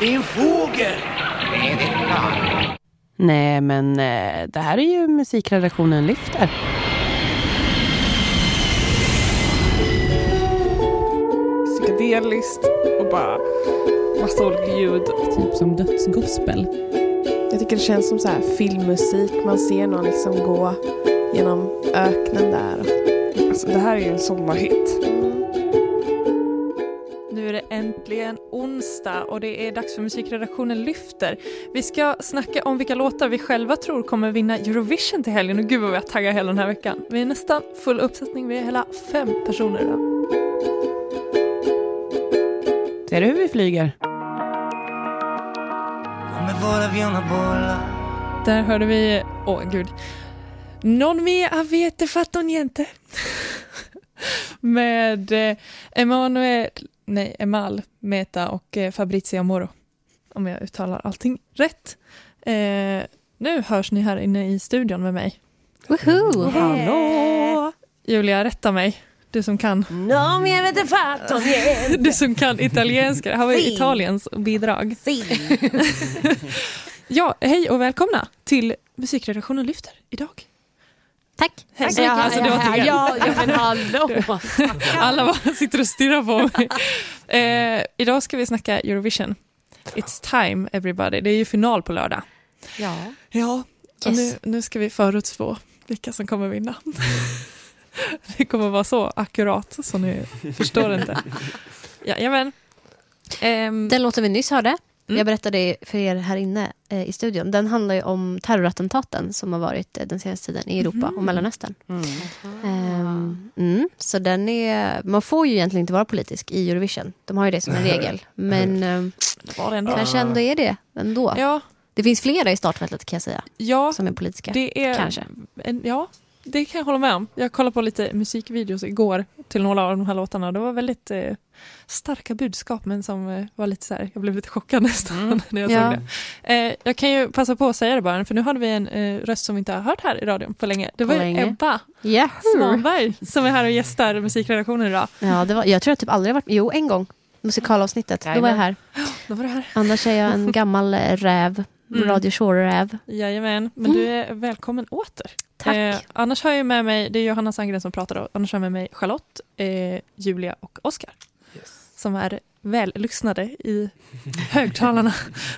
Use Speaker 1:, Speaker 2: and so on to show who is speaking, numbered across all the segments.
Speaker 1: Det är en fågel!
Speaker 2: Nej, det är klart.
Speaker 3: Nej, men det här är ju musikredaktionen Lyfter.
Speaker 4: Psykedeliskt och bara massa olika ljud.
Speaker 5: Typ som dödsgospel.
Speaker 4: Jag tycker det känns som så här filmmusik. Man ser någon liksom gå genom öknen där. Alltså, det här är ju en sommarhit.
Speaker 6: Nu är det äntligen onsdag och det är dags för musikredaktionen Lyfter. Vi ska snacka om vilka låtar vi själva tror kommer vinna Eurovision till helgen. Och gud vad vi har taggat hela den här veckan. Vi är nästan full uppsättning. Vi är hela 5 personer idag.
Speaker 3: Ser du hur vi flyger?
Speaker 6: Där hörde vi, gud, Non mi avete fatto niente med Emal, Meta och Fabrizio Moro, om jag uttalar allting rätt. Nu hörs ni här inne i studion med mig.
Speaker 3: Woho!
Speaker 6: Hallå! Julia, rätta mig. Du som kan.
Speaker 3: Non mi avete fatto niente.
Speaker 6: Du som kan italienska. Det här var ju Italiens bidrag. Ja, hej och välkomna till musikredaktionen Lyfter idag.
Speaker 3: Tack.
Speaker 6: Hej. Alltså, det var till er.
Speaker 3: men hallå.
Speaker 6: Alla bara sitter och stirrar på mig. Idag ska vi snacka Eurovision. It's time, everybody. Det är ju final på lördag. Ja.
Speaker 3: Yes.
Speaker 6: Och nu ska vi förutspå vilka som kommer vinna. Det kommer vara så akkurat så ni förstår inte. Jajamän.
Speaker 7: Den låten vi nyss hörde, jag berättade för er här inne i studion, den handlar ju om terrorattentaten som har varit den senaste tiden i Europa och Mellanöstern. Så den är, man får ju egentligen inte vara politisk i Eurovision. De har ju det som en regel. Men kanske ändå är det ändå.
Speaker 6: Ja.
Speaker 7: Det finns flera i startfältet kan jag säga.
Speaker 6: Ja,
Speaker 7: som är politiska.
Speaker 6: Det är,
Speaker 7: kanske.
Speaker 6: Det kan jag hålla med om. Jag kollade på lite musikvideos igår till några av de här låtarna. Det var väldigt starka budskap, men som var lite så här, jag blev lite chockad nästan när jag såg det. Jag kan ju passa på att säga det bara, för nu hade vi en röst som vi inte har hört här i radion på länge. Det var Ebba Svanberg som är här och gästar musikredaktionen idag.
Speaker 7: Ja, jag tror jag typ aldrig varit, en gång musikalavsnittet, då var jag här.
Speaker 6: Då var det här.
Speaker 7: Annars är jag en gammal räv. Radio Shore-räv.
Speaker 6: Jajamän, men du är välkommen åter.
Speaker 7: Tack.
Speaker 6: Annars har jag med mig, det är Johanna Sandgren som pratar då. Annars har jag med mig Charlotte, Julia och Oskar. Som är vällyssnade i högtalarna.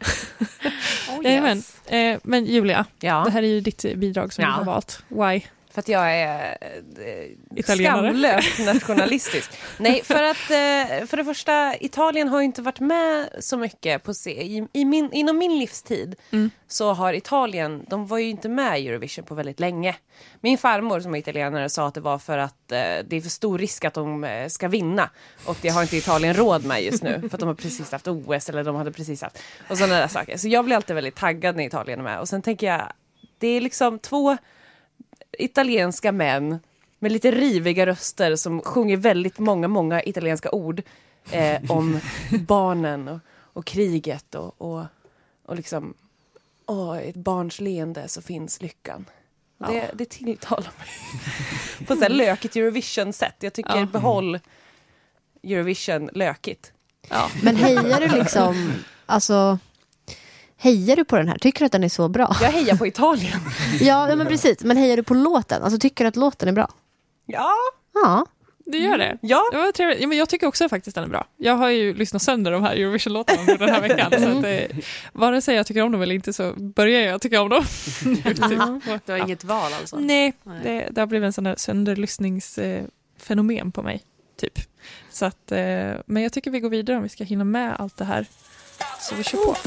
Speaker 6: Jajamän. Men Julia, det här är ju ditt bidrag som du har valt. Why?
Speaker 4: För att jag är
Speaker 6: italienare.
Speaker 4: skamlöst nationalistisk. Nej, för att för det första, Italien har ju inte varit med så mycket på inom min livstid. Så har Italien, de var ju inte med i Eurovision på väldigt länge. Min farmor som är italienare sa att det var för att det är för stor risk att de ska vinna. Och det har inte Italien råd med just nu. För att de har precis haft OS, eller de hade precis haft. Och sådana där saker. Så jag blir alltid väldigt taggad när Italien är med. Och sen tänker jag, det är liksom 2 italienska män med lite riviga röster som sjunger väldigt många italienska ord om barnen och kriget och liksom ett barns leende så finns lyckan. Det tilltalar mig på så här lökigt Eurovision-sätt. Jag tycker behåll Eurovision lökigt.
Speaker 7: Ja. Men hejar du liksom, alltså hejar du på den här? Tycker du att den är så bra?
Speaker 4: Jag hejar på Italien.
Speaker 7: Ja, men precis. Men hejar du på låten? Alltså tycker du att låten är bra?
Speaker 4: Ja.
Speaker 6: Du gör det?
Speaker 4: Ja.
Speaker 6: Det var trevligt. Ja, men jag tycker också faktiskt den är bra. Jag har ju lyssnat sönder de här Eurovision-låtarna den här veckan. Så att, vare sig jag tycker om dem eller inte så börjar jag tycka om dem.
Speaker 3: Du har inget val alltså?
Speaker 6: Nej. Det har blivit en sån här sönderlyssningsfenomen på mig. Typ. Så att, men jag tycker vi går vidare om vi ska hinna med allt det här. Så vi kör på.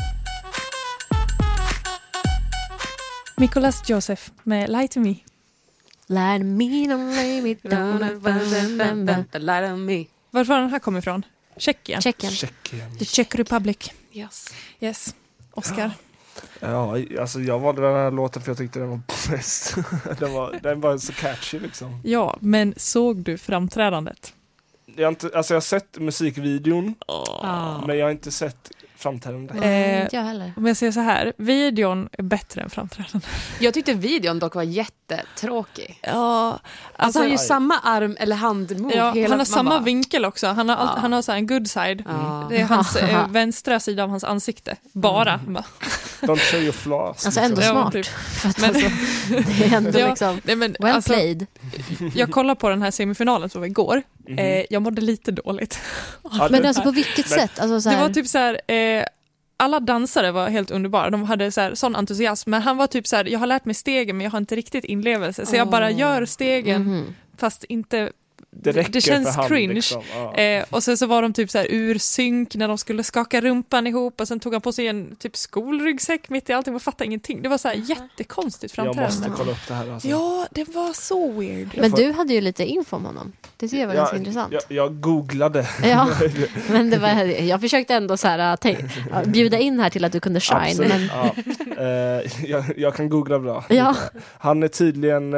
Speaker 6: Nicholas Joseph med Lie to Me.
Speaker 7: Lie to me, don't lay me down.
Speaker 3: Lie to me.
Speaker 6: Varför den här kommer ifrån? Tjeckien. The Czech Republic. Yes. Oscar.
Speaker 8: Ja, alltså jag valde den här låten för jag tyckte den var bäst. den var så catchy liksom.
Speaker 6: Ja, men såg du framträdandet?
Speaker 8: Jag har sett musikvideon, men jag har inte sett framträdande.
Speaker 7: Jag heller.
Speaker 6: Om jag säger så här, videon är bättre än framträdande.
Speaker 1: Jag tyckte videon dock var jättetråkig.
Speaker 6: Ja,
Speaker 1: Alltså han har ju samma arm eller handmove.
Speaker 6: ja,
Speaker 1: hela,
Speaker 6: han har samma
Speaker 1: bara,
Speaker 6: vinkel också. Han har så här en good side. Det är hans vänstra sida av hans ansikte. Bara.
Speaker 8: Don't show your flaws.
Speaker 7: Alltså ändå
Speaker 6: Ja,
Speaker 7: smart.
Speaker 6: typ.
Speaker 7: För att
Speaker 6: Men-
Speaker 7: alltså, det är ändå
Speaker 6: Ja,
Speaker 7: liksom
Speaker 6: nej, men,
Speaker 7: well
Speaker 6: alltså,
Speaker 7: played.
Speaker 6: jag kollade på den här semifinalen som var igår. Jag mådde lite dåligt.
Speaker 7: Men alltså på vilket sätt? Alltså, så
Speaker 6: Det
Speaker 7: här,
Speaker 6: var typ så här... alla dansare var helt underbara. De hade så här, sån entusiasm. Men han var typ så här, jag har lärt mig stegen men jag har inte riktigt inlevelse. Så jag bara gör stegen fast inte...
Speaker 8: Det räcker
Speaker 6: det känns
Speaker 8: för han,
Speaker 6: cringe.
Speaker 8: liksom. Ja.
Speaker 6: Och sen så var de typ så här ur synk när de skulle skaka rumpan ihop och sen tog han på sig en typ skolryggsäck mitt i allting och fattade ingenting. Det var så här jättekonstigt
Speaker 8: Jag
Speaker 6: framträdande.
Speaker 8: måste kolla upp det här. Alltså.
Speaker 6: Ja, det var så weird.
Speaker 7: men du hade ju lite info om honom. Det tycker jag var ganska intressant.
Speaker 8: Jag googlade.
Speaker 7: Ja, men det var, jag försökte ändå så här, bjuda in här till att du kunde shine.
Speaker 8: Absolut,
Speaker 7: Men,
Speaker 8: ja. Jag kan googla bra.
Speaker 7: Ja.
Speaker 8: Han är tydligen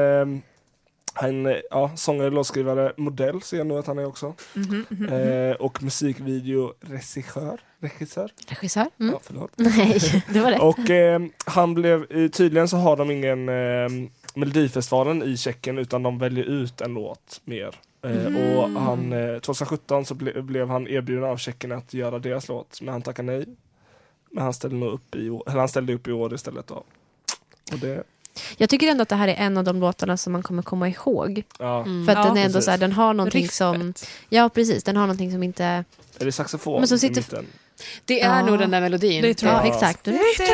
Speaker 8: sångare, låtskrivare, modell ser jag nog att han är också. Och musikvideoregissör.
Speaker 7: regissör?
Speaker 8: Ja, förlåt.
Speaker 7: Nej, det var rätt.
Speaker 8: Och han blev, tydligen så har de ingen Melodifestivalen i Tjeckien utan de väljer ut en låt mer. Och han, 2017 så blev han erbjuden av Tjeckien att göra deras låt, men han tackade nej. Men han ställde upp i år istället då. Och det...
Speaker 7: Jag tycker ändå att det här är en av de låtarna som man kommer komma ihåg.
Speaker 8: Ja.
Speaker 7: För att den är ändå
Speaker 8: precis.
Speaker 7: så här, den har någonting
Speaker 6: Riffet.
Speaker 7: som... Ja, precis. Den har någonting som inte...
Speaker 8: Är det saxofon
Speaker 7: Men som
Speaker 8: i
Speaker 7: sitter-
Speaker 8: mitten?
Speaker 1: Det är
Speaker 7: Ja.
Speaker 1: nog den där melodin.
Speaker 6: Det tror jag.
Speaker 7: Ja, exakt. Det är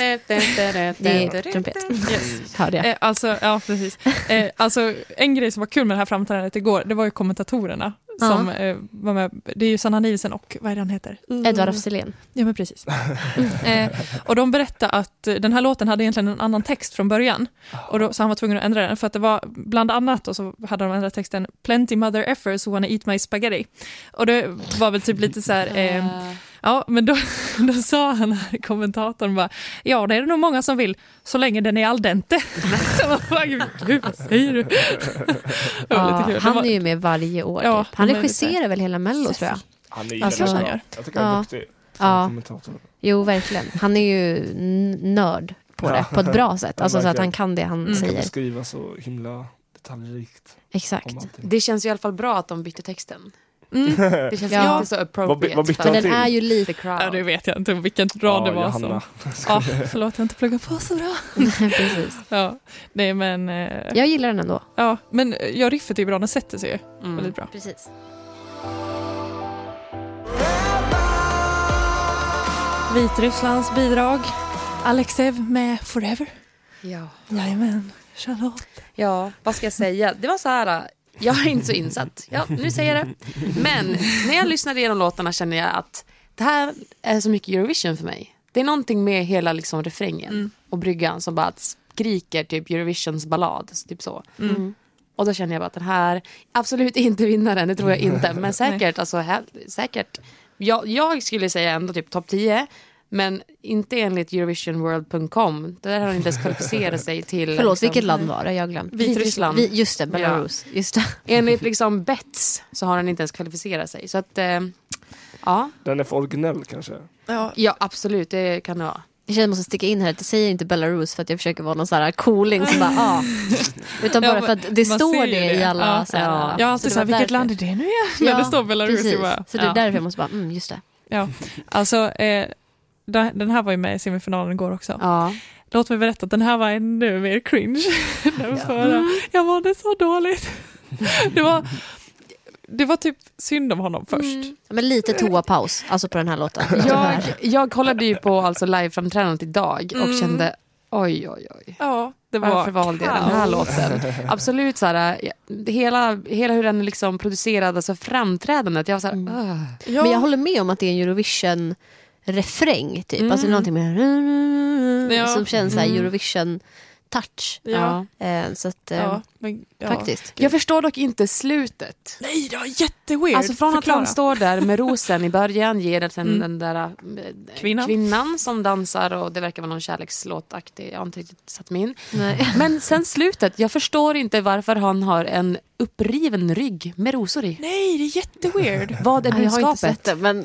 Speaker 7: trumpet.
Speaker 6: Yes.
Speaker 7: Hörde jag.
Speaker 6: Alltså, ja precis. Alltså, en grej som var kul med det här framträdandet igår, det var ju kommentatorerna som var med. Det är ju Sanna Nielsen och vad är det han heter?
Speaker 7: Edvard af Sillén.
Speaker 6: Ja, men precis. Och de berättade att den här låten hade egentligen en annan text från början. Och då, så han var tvungen att ändra den. För att det var bland annat, och så hade de ändrat texten Plenty mother effers wanna eat my spaghetti. Och det var väl typ lite så här... ja, men då sa han här i kommentatorn bara, ja, det är det nog många som vill, så länge den är al dente. Gud, vad säger du? Det var lite kul.
Speaker 7: Han är ju med varje år.
Speaker 6: Ja,
Speaker 7: typ. Han
Speaker 6: men
Speaker 7: regisserar väl hela Mello, tror jag.
Speaker 8: Han är ju
Speaker 7: Alltså,
Speaker 8: väldigt
Speaker 6: han
Speaker 8: bra.
Speaker 6: gör.
Speaker 8: Jag tycker han är duktig som
Speaker 7: Ja.
Speaker 8: kommentator.
Speaker 7: Jo, verkligen. Han är ju nörd på det, på ett bra sätt. Alltså så att
Speaker 8: verkligen.
Speaker 7: han kan det han
Speaker 8: Kan
Speaker 7: säger.
Speaker 8: beskriva så himla detaljrikt.
Speaker 7: Exakt.
Speaker 8: om allting.
Speaker 1: Det känns i alla fall bra att de bytte texten. Det känns
Speaker 7: Ja.
Speaker 1: inte så appropriate.
Speaker 8: Vad bytte
Speaker 1: för
Speaker 8: han
Speaker 7: Den är ju
Speaker 1: the
Speaker 7: lite...
Speaker 1: crowd.
Speaker 6: Ja, det vet jag inte vilken rad det var
Speaker 8: Johanna.
Speaker 6: som... Förlåt, jag har inte pluggat på så bra.
Speaker 7: Precis.
Speaker 6: Ja, nej men...
Speaker 7: Jag gillar den ändå.
Speaker 6: Ja, men riffet är bra, den sätter sig ju väldigt bra.
Speaker 7: Precis.
Speaker 6: Vitrysslands bidrag. Alexev med Forever.
Speaker 1: Ja.
Speaker 6: Jajamän, Charlotte.
Speaker 1: Ja, vad ska jag säga? Det var så här, jag är inte så insatt. Ja, nu säger jag det. Men när jag lyssnade igenom låtarna känner jag att det här är så mycket Eurovision för mig. Det är någonting med hela liksom refrängen och bryggan som bara skriker typ Eurovisions ballad, typ så. Och då känner jag bara att den här absolut inte vinnaren, det tror jag inte. Men säkert, alltså säkert. Jag skulle säga ändå typ topp 10. Men inte enligt Eurovisionworld.com. Där har han inte ens kvalificerat sig till...
Speaker 7: Förlåt,
Speaker 1: liksom,
Speaker 7: vilket land var det? Jag glömde.
Speaker 1: Vitryssland.
Speaker 7: Just det, Belarus. Just det.
Speaker 1: Enligt liksom Bets så har han inte ens kvalificerat sig. Så att, ja.
Speaker 8: Den är för originell kanske.
Speaker 1: Ja, absolut. Det kan det vara.
Speaker 7: Jag känner att jag måste sticka in här. Jag säger inte Belarus för att jag försöker vara någon sån här cooling som bara, utan bara för att det
Speaker 6: man
Speaker 7: står
Speaker 6: ser
Speaker 7: det
Speaker 6: ju
Speaker 7: i
Speaker 6: det.
Speaker 7: alla
Speaker 6: Ja.
Speaker 7: så här,
Speaker 6: Jag har alltid
Speaker 7: så det
Speaker 6: så här,
Speaker 7: var
Speaker 6: vilket
Speaker 7: därför.
Speaker 6: land är det nu igen? När det står Belarus.
Speaker 7: Precis.
Speaker 6: Bara,
Speaker 7: Så det är därför jag måste bara, just det.
Speaker 6: Ja, alltså den här var ju med i semifinalen igår också.
Speaker 1: Ja.
Speaker 6: Låt mig berätta att den här var ännu mer cringe. Den förra. Jag mådde så dåligt. Det var typ synd om honom först.
Speaker 7: Ja, men lite toapaus, alltså på den här låten.
Speaker 1: Jag kollade ju på alltså liveframträdandet idag och kände oj.
Speaker 6: Ja, det var
Speaker 1: Varför valde jag den här låten? Absolut så här, hela hur den liksom producerad, alltså framträdandet. Jag var så här,
Speaker 6: Ja.
Speaker 7: Men jag håller med om att det är en Eurovision-refräng typ. Alltså någonting med som känns så här Eurovision-touch.
Speaker 6: Ja.
Speaker 7: Så att,
Speaker 6: Men,
Speaker 7: faktiskt.
Speaker 1: Jag förstår dock inte slutet.
Speaker 6: Nej, det var jätteweird.
Speaker 1: Alltså från
Speaker 6: Förklara.
Speaker 1: att han står där med rosen i början, ger det sen den där kvinnan som dansar och det verkar vara någon kärlekslåtaktig, jag har inte riktigt satt mig in.
Speaker 7: Nej.
Speaker 1: Men sen slutet, jag förstår inte varför han har en uppriven rygg med rosor i.
Speaker 6: Nej, det är jätteweird.
Speaker 1: Vad är
Speaker 7: Jag har inte sett
Speaker 1: budskapet?
Speaker 7: det, men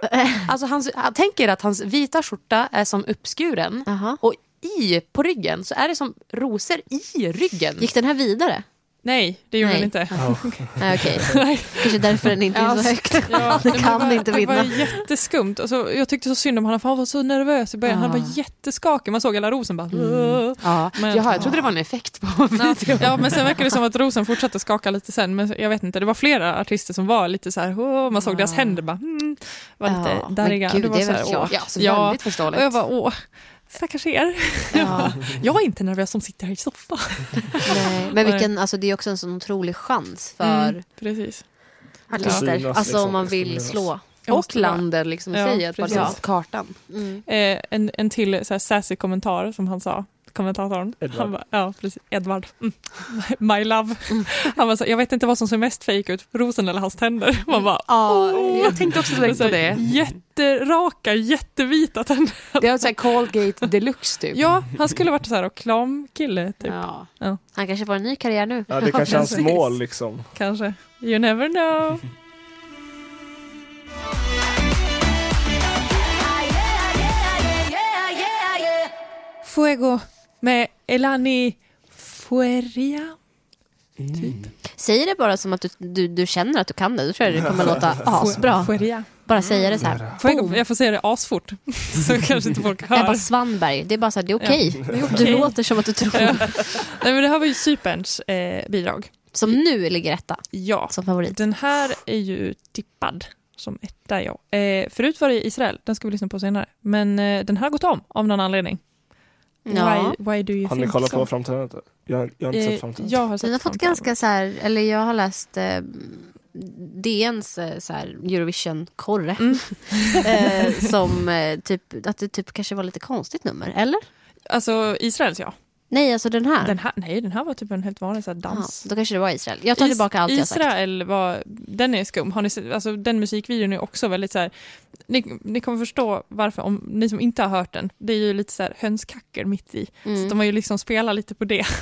Speaker 1: Alltså jag tänker att hans vita skjorta är som uppskuren.
Speaker 7: Aha.
Speaker 1: Och på ryggen så är det som rosor i ryggen.
Speaker 7: Gick den här vidare?
Speaker 6: Nej, det gjorde
Speaker 7: Nej.
Speaker 6: den inte.
Speaker 7: Nej, okej. Kanske därför den inte är så högt.
Speaker 6: Ja,
Speaker 7: Den kan inte
Speaker 6: Det
Speaker 7: vinna.
Speaker 6: var jätteskumt. Och så, jag tyckte så synd om honom, för han var så nervös i början. Han var jätteskakig. Man såg hela rosen bara...
Speaker 1: Ja.
Speaker 6: Men-
Speaker 1: Jaha, jag trodde det var en effekt på videon.
Speaker 6: Ja, men sen verkade det som att rosen fortsatte skaka lite sen. Men jag vet inte, det var flera artister som var lite så här... man såg deras händer bara... var lite
Speaker 7: Ja,
Speaker 6: darriga.
Speaker 7: men gud,
Speaker 6: var
Speaker 7: det är
Speaker 6: så
Speaker 7: väl
Speaker 6: här,
Speaker 7: klart.
Speaker 1: Ja, så
Speaker 6: Ja.
Speaker 1: väldigt förståeligt.
Speaker 6: Och jag bara, stackars er.
Speaker 7: Ja.
Speaker 6: Jag är inte nervös som sitter här i soffan.
Speaker 7: Nej. Men alltså, det är också en sån otrolig chans för
Speaker 6: Precis.
Speaker 7: artister.
Speaker 8: Synas,
Speaker 7: Alltså
Speaker 8: liksom,
Speaker 7: om man vill
Speaker 8: exponeras.
Speaker 7: slå.
Speaker 1: Och Lander liksom
Speaker 6: Ja,
Speaker 1: säger att
Speaker 6: precis.
Speaker 1: bara kartan.
Speaker 6: En till så här sassy kommentar som han sa, kommentatorn.
Speaker 8: Edvard.
Speaker 6: Han bara, ja, precis. Edvard. My love. Han var så, jag vet inte vad som ser mest fake ut, rosen eller hans tänder. Man bara,
Speaker 1: Ja, jag tänkte också direkt på det.
Speaker 6: Jätteraka, jättevita tänder.
Speaker 1: Det är så här Colgate Deluxe typ.
Speaker 6: Ja, han skulle varit så här reklamkille typ.
Speaker 1: Ja.
Speaker 7: Han kanske får en ny karriär nu.
Speaker 8: Ja, det kanske är hans
Speaker 6: precis.
Speaker 8: mål liksom.
Speaker 6: Kanske. You never know. Fuego med Elani Fueria.
Speaker 7: Säg det bara som att du känner att du kan det. Då tror jag det kommer låta asbra.
Speaker 6: Fueria.
Speaker 7: Bara säga det så här.
Speaker 6: Fuego, jag får säga det asfort. Så kanske inte folk hör.
Speaker 7: Ebba Svanberg. Det är bara så här, det är okej.
Speaker 6: det är
Speaker 7: Du
Speaker 6: okej.
Speaker 7: låter som att du tror.
Speaker 6: Nej, men det här var ju Cyperns bidrag.
Speaker 7: Som nu ligger etta
Speaker 6: Ja,
Speaker 7: som favorit.
Speaker 6: den här är ju tippad som etta, ja. Förut var det Israel, den ska vi lyssna på senare. Men den här har gått om av någon anledning.
Speaker 7: Ja.
Speaker 6: Why do you
Speaker 8: Har ni
Speaker 6: think
Speaker 8: kollat
Speaker 6: so?
Speaker 8: på framtiden? Jag har inte sett framtiden.
Speaker 6: Jag har sett
Speaker 7: Den har fått
Speaker 6: framtiden.
Speaker 7: ganska så här, eller jag har läst DNs så här Eurovision-korre som typ att det typ kanske var lite konstigt nummer, eller?
Speaker 6: Alltså Israels, ja.
Speaker 7: Nej, alltså den här.
Speaker 6: Den här var typ en helt vanlig så här, dans.
Speaker 7: Ja, då kanske det var Israel. Jag tar tillbaka allt jag sagt.
Speaker 6: Israel den är skum. Har ni sett, alltså, den musikvideon är också väldigt så här. Ni kommer förstå varför, om ni som inte har hört den. Det är ju lite så här hönskacker mitt i. Så de har ju liksom spelat lite på det.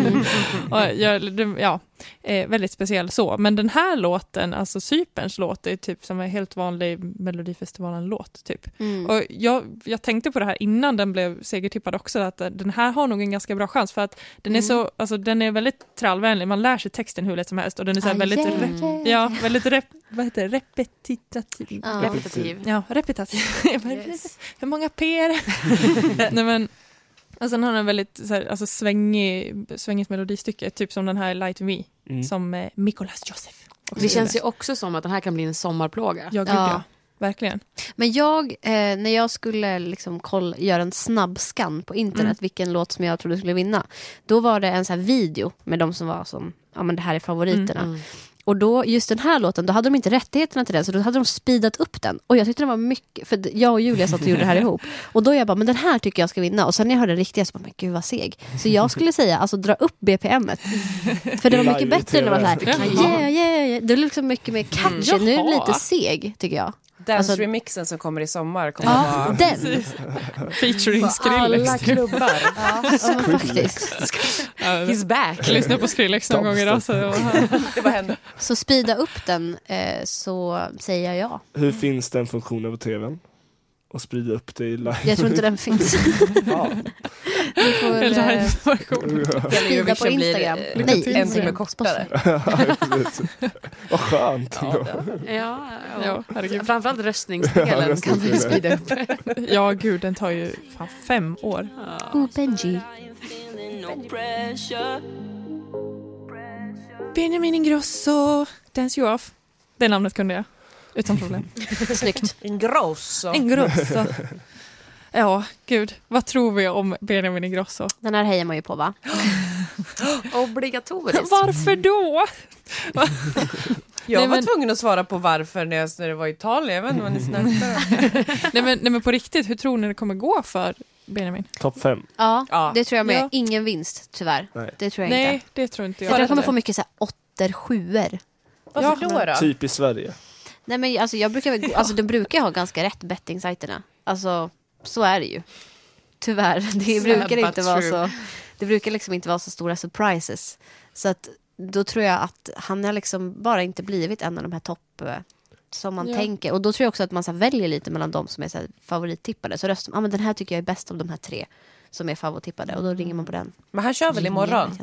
Speaker 6: Och väldigt speciell så. Men den här låten, alltså Cyperns låt, är typ som en helt vanlig Melodifestivalen-låt typ. Och jag tänkte på det här innan den blev segertippad också, att den här har nog en ganska bra chans, för att den är så, alltså den är väldigt trallvänlig. Man lär sig texten hur lätt som helst, och den är så här väldigt väldigt repetitiv.
Speaker 1: Repetitiv.
Speaker 6: Ja, repetitiv.
Speaker 1: Yes.
Speaker 6: Hur många P är det? Nej, men och sen har den en väldigt så här, alltså svängigt melodistycke, typ som den här Light to Me som Mikolas Josef.
Speaker 1: Det känns ju också som att den här kan bli en sommarplåga.
Speaker 6: Ja, gud, ja. Verkligen.
Speaker 7: Men när jag skulle liksom göra en snabb scan på internet vilken låt som jag trodde skulle vinna, då var det en så här video med de som var som, ja men det här är favoriterna. Och då, just den här låten, då hade de inte rättigheterna till den, så då hade de speedat upp den. Och jag tyckte den var mycket, för jag och Julia satt och gjorde det här ihop. Och då jag bara, men den här tycker jag ska vinna. Och sen när jag hörde den riktiga så bara, men gud vad seg. Så jag skulle säga, alltså dra upp BPMet. För det var mycket bättre när det var så här, yeah. Det blev liksom mycket mer catchy. Nu är det lite seg, tycker jag.
Speaker 4: Dance-remixen som kommer i sommar kommer
Speaker 7: Ja,
Speaker 4: vara...
Speaker 7: den.
Speaker 6: Featuring Skrillex.
Speaker 1: Alla klubbar.
Speaker 7: Ja, men faktiskt.
Speaker 4: He's back.
Speaker 6: Lyssna på Skrillex någon gång idag. Så
Speaker 4: Det var henne.
Speaker 7: Så speeda upp den, så säger jag ja.
Speaker 8: Hur finns den funktionen på tvn? Och sprida upp det i live?
Speaker 7: Jag tror inte den finns.
Speaker 8: Ja.
Speaker 7: Du får
Speaker 6: live-version.
Speaker 7: sprida på Instagram. Nej,
Speaker 4: en timme kortare.
Speaker 8: Vad skönt.
Speaker 1: Ja,
Speaker 6: Ja, herregud.
Speaker 1: framförallt röstningsdelen kan du sprida upp.
Speaker 6: Ja, gud, den tar ju fan 5 år.
Speaker 7: Oh, Benji.
Speaker 6: Benjamin Ingrosso, Dance You Off. Det namnet kunde jag, utan problem.
Speaker 7: Snyggt.
Speaker 4: Ingrosso.
Speaker 6: Ingrosso. Ja, gud. Vad tror vi om Benjamin Ingrosso?
Speaker 7: Den här hejar man ju på, va?
Speaker 1: Obligatoriskt.
Speaker 6: Varför då?
Speaker 4: Jag
Speaker 6: Nej,
Speaker 4: var
Speaker 6: men-
Speaker 4: tvungen att svara på varför när det var i Italien. Jag vet inte vad ni snackar om.
Speaker 6: Nej men på riktigt, hur tror ni det kommer gå för Benjamin?
Speaker 8: Topp 5.
Speaker 7: Ja, det tror jag med.
Speaker 6: Ja.
Speaker 7: Ingen vinst, tyvärr.
Speaker 8: Nej.
Speaker 7: Det tror jag
Speaker 6: Nej,
Speaker 7: inte.
Speaker 6: det tror inte jag.
Speaker 7: Jag tror jag kommer få mycket så här 8-7.
Speaker 4: Varför då då?
Speaker 8: Typ i Sverige.
Speaker 7: Nej, men alltså, de brukar ha ganska rätt bettingsajterna. Alltså, så är det ju. Tyvärr. Det brukar inte vara så. Det brukar liksom inte vara så stora surprises. Så att då tror jag att han har liksom bara inte blivit en av de här som man tänker. Och då tror jag också att man så här, väljer lite mellan de som är så här, favorittippade. Så röstar man, men den här tycker jag är bäst av de här 3 som är favorittippade. Och då ringer man på den.
Speaker 4: Men han kör väl imorgon?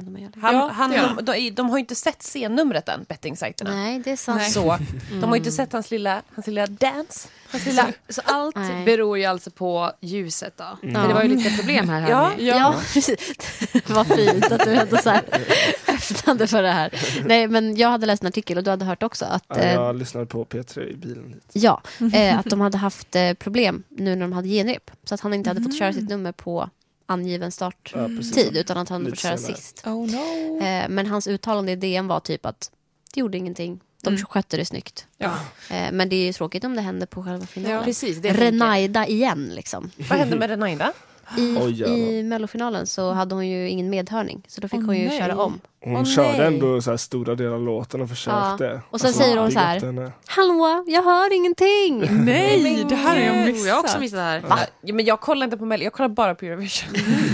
Speaker 4: De har ju inte sett scennumret än, bettingsajterna.
Speaker 7: Nej, det är sant.
Speaker 4: Så de har ju inte sett hans lilla dance.
Speaker 1: Så allt
Speaker 7: Nej.
Speaker 1: beror ju alltså på ljuset då. För det var ju lite problem här.
Speaker 7: Ja, precis. Vad fint att du ändå så här öppnade för det här. Nej, men jag hade läst en artikel och du hade hört också att...
Speaker 8: jag lyssnade på P3 i bilen hit.
Speaker 7: Ja, att de hade haft problem nu när de hade genrep. Så att han inte hade fått köra sitt nummer på angiven starttid utan att han fått köra sist.
Speaker 6: Oh no.
Speaker 7: Men hans uttalande i DN var typ att det gjorde ingenting. De skötte det snyggt.
Speaker 6: Ja.
Speaker 7: Men det är ju tråkigt om det händer på själva finalen.
Speaker 1: Ja, precis. Det
Speaker 7: Renaida igen liksom.
Speaker 4: Vad hände med Renaida?
Speaker 7: I mellofinalen så hade hon ju ingen medhörning. Så då fick hon ju köra om.
Speaker 8: Hon körde ändå så här stora delar av låten och försökte.
Speaker 7: Ja. Och sen säger hon så här: hallå, jag hör ingenting.
Speaker 6: Nej, det här är jag missat.
Speaker 1: Jag har också missat det här.
Speaker 4: Va? Ja, men jag kollar inte på Mello, jag kollar bara på Eurovision.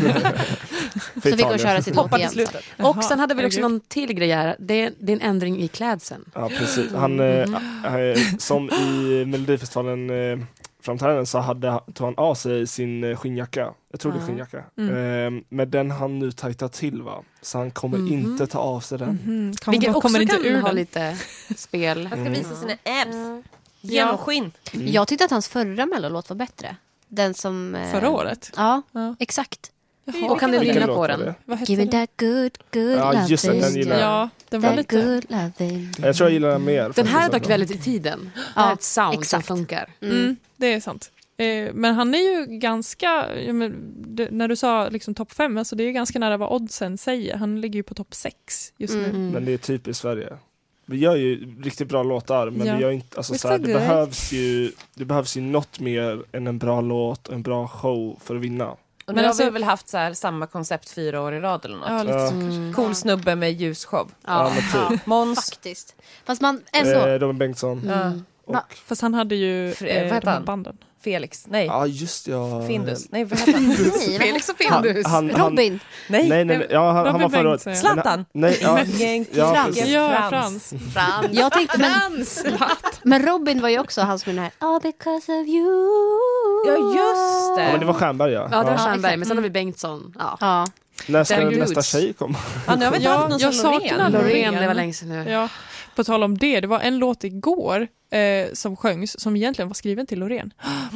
Speaker 7: Så fick hon köra sin låt igen.
Speaker 4: slutet.
Speaker 1: Och sen hade vi också någon till grej här. Det är en ändring i klädseln.
Speaker 8: Ja, precis. Han, som i Melodifestivalen framträdanden så tog han av sig sin skinnjacka. Jag tror det är skinnjacka. Men den han nu tajtat till, va? Så han kommer inte ta av sig den.
Speaker 1: Vilket också
Speaker 6: kommer inte
Speaker 1: kan
Speaker 6: ur
Speaker 1: ha
Speaker 6: den.
Speaker 1: lite spel.
Speaker 4: Han ska visa sina abs. Genomskinn.
Speaker 7: Jag tyckte att hans förra mellolåt var bättre. Den som...
Speaker 6: Förra året?
Speaker 7: Ja,
Speaker 6: Ja.
Speaker 7: exakt.
Speaker 1: Och kan du
Speaker 8: Vilken
Speaker 1: vinna
Speaker 8: låt
Speaker 1: på
Speaker 8: var
Speaker 1: den?
Speaker 8: det?
Speaker 6: Vad hette
Speaker 7: Give me
Speaker 6: den?
Speaker 7: that good
Speaker 8: Ja, just det, den
Speaker 7: loving.
Speaker 8: gillar jag.
Speaker 6: Ja, den var
Speaker 7: That
Speaker 6: lite...
Speaker 7: good loving.
Speaker 8: Jag tror jag gillar den mer.
Speaker 1: Den här är
Speaker 8: faktiskt.
Speaker 1: dock väldigt i tiden. Det här är ett sound
Speaker 7: exakt.
Speaker 1: som funkar.
Speaker 6: Det är sant. Men han är ju ganska, när du sa liksom topp 5, alltså det är ju ganska nära vad oddsen säger. Han ligger ju på topp 6 just nu.
Speaker 8: Men det är typiskt Sverige. Vi gör ju riktigt bra låtar, men vi gör inte, alltså,
Speaker 6: We're
Speaker 8: så här,
Speaker 6: so
Speaker 8: det behövs ju något mer än en bra låt och en bra show för att vinna.
Speaker 4: Och
Speaker 6: Men
Speaker 4: nu
Speaker 6: alltså-
Speaker 4: har vi väl haft så här, samma koncept 4 år i rad eller något.
Speaker 6: Ja, lite så kanske.
Speaker 4: Cool snubbe med ljusshow.
Speaker 8: Ja, men typ.
Speaker 4: Måns.
Speaker 7: Faktiskt. Fast man är så...
Speaker 8: Robin Bengtsson. Och,
Speaker 6: Fast han hade ju
Speaker 4: vad heter
Speaker 6: de här
Speaker 4: han?
Speaker 6: banden.
Speaker 4: Felix. Nej.
Speaker 8: ja, just ja.
Speaker 4: Findus. Nej, vad heter han?
Speaker 7: Nej,
Speaker 1: Felix och Findus.
Speaker 7: Robin.
Speaker 8: Nej. Ja, han
Speaker 6: Robin
Speaker 8: var förra året.
Speaker 6: Bengtsson, ja.
Speaker 4: Zlatan.
Speaker 8: Nej, ja. Ja,
Speaker 7: Frans.
Speaker 8: precis.
Speaker 6: Ja, Frans.
Speaker 7: Jag tänkte, men Robin var ju också han som den här All because of you.
Speaker 4: Ja, just det.
Speaker 8: Ja, men det var Stjernberg, ja.
Speaker 1: Ja, det var Stjernberg,
Speaker 7: exakt.
Speaker 1: men sen har vi Bengtsson. Ja.
Speaker 7: Ja.
Speaker 8: När ska
Speaker 1: Den
Speaker 8: nästa
Speaker 1: dudes.
Speaker 8: tjej komma?
Speaker 4: Ja, nu har vi inte haft någon
Speaker 6: jag
Speaker 4: som
Speaker 6: saknar
Speaker 4: Loreen.
Speaker 1: Loreen, det var länge sedan nu.
Speaker 6: Ja, på tal om det var en låt igår som sjöngs som egentligen var skriven till Loreen.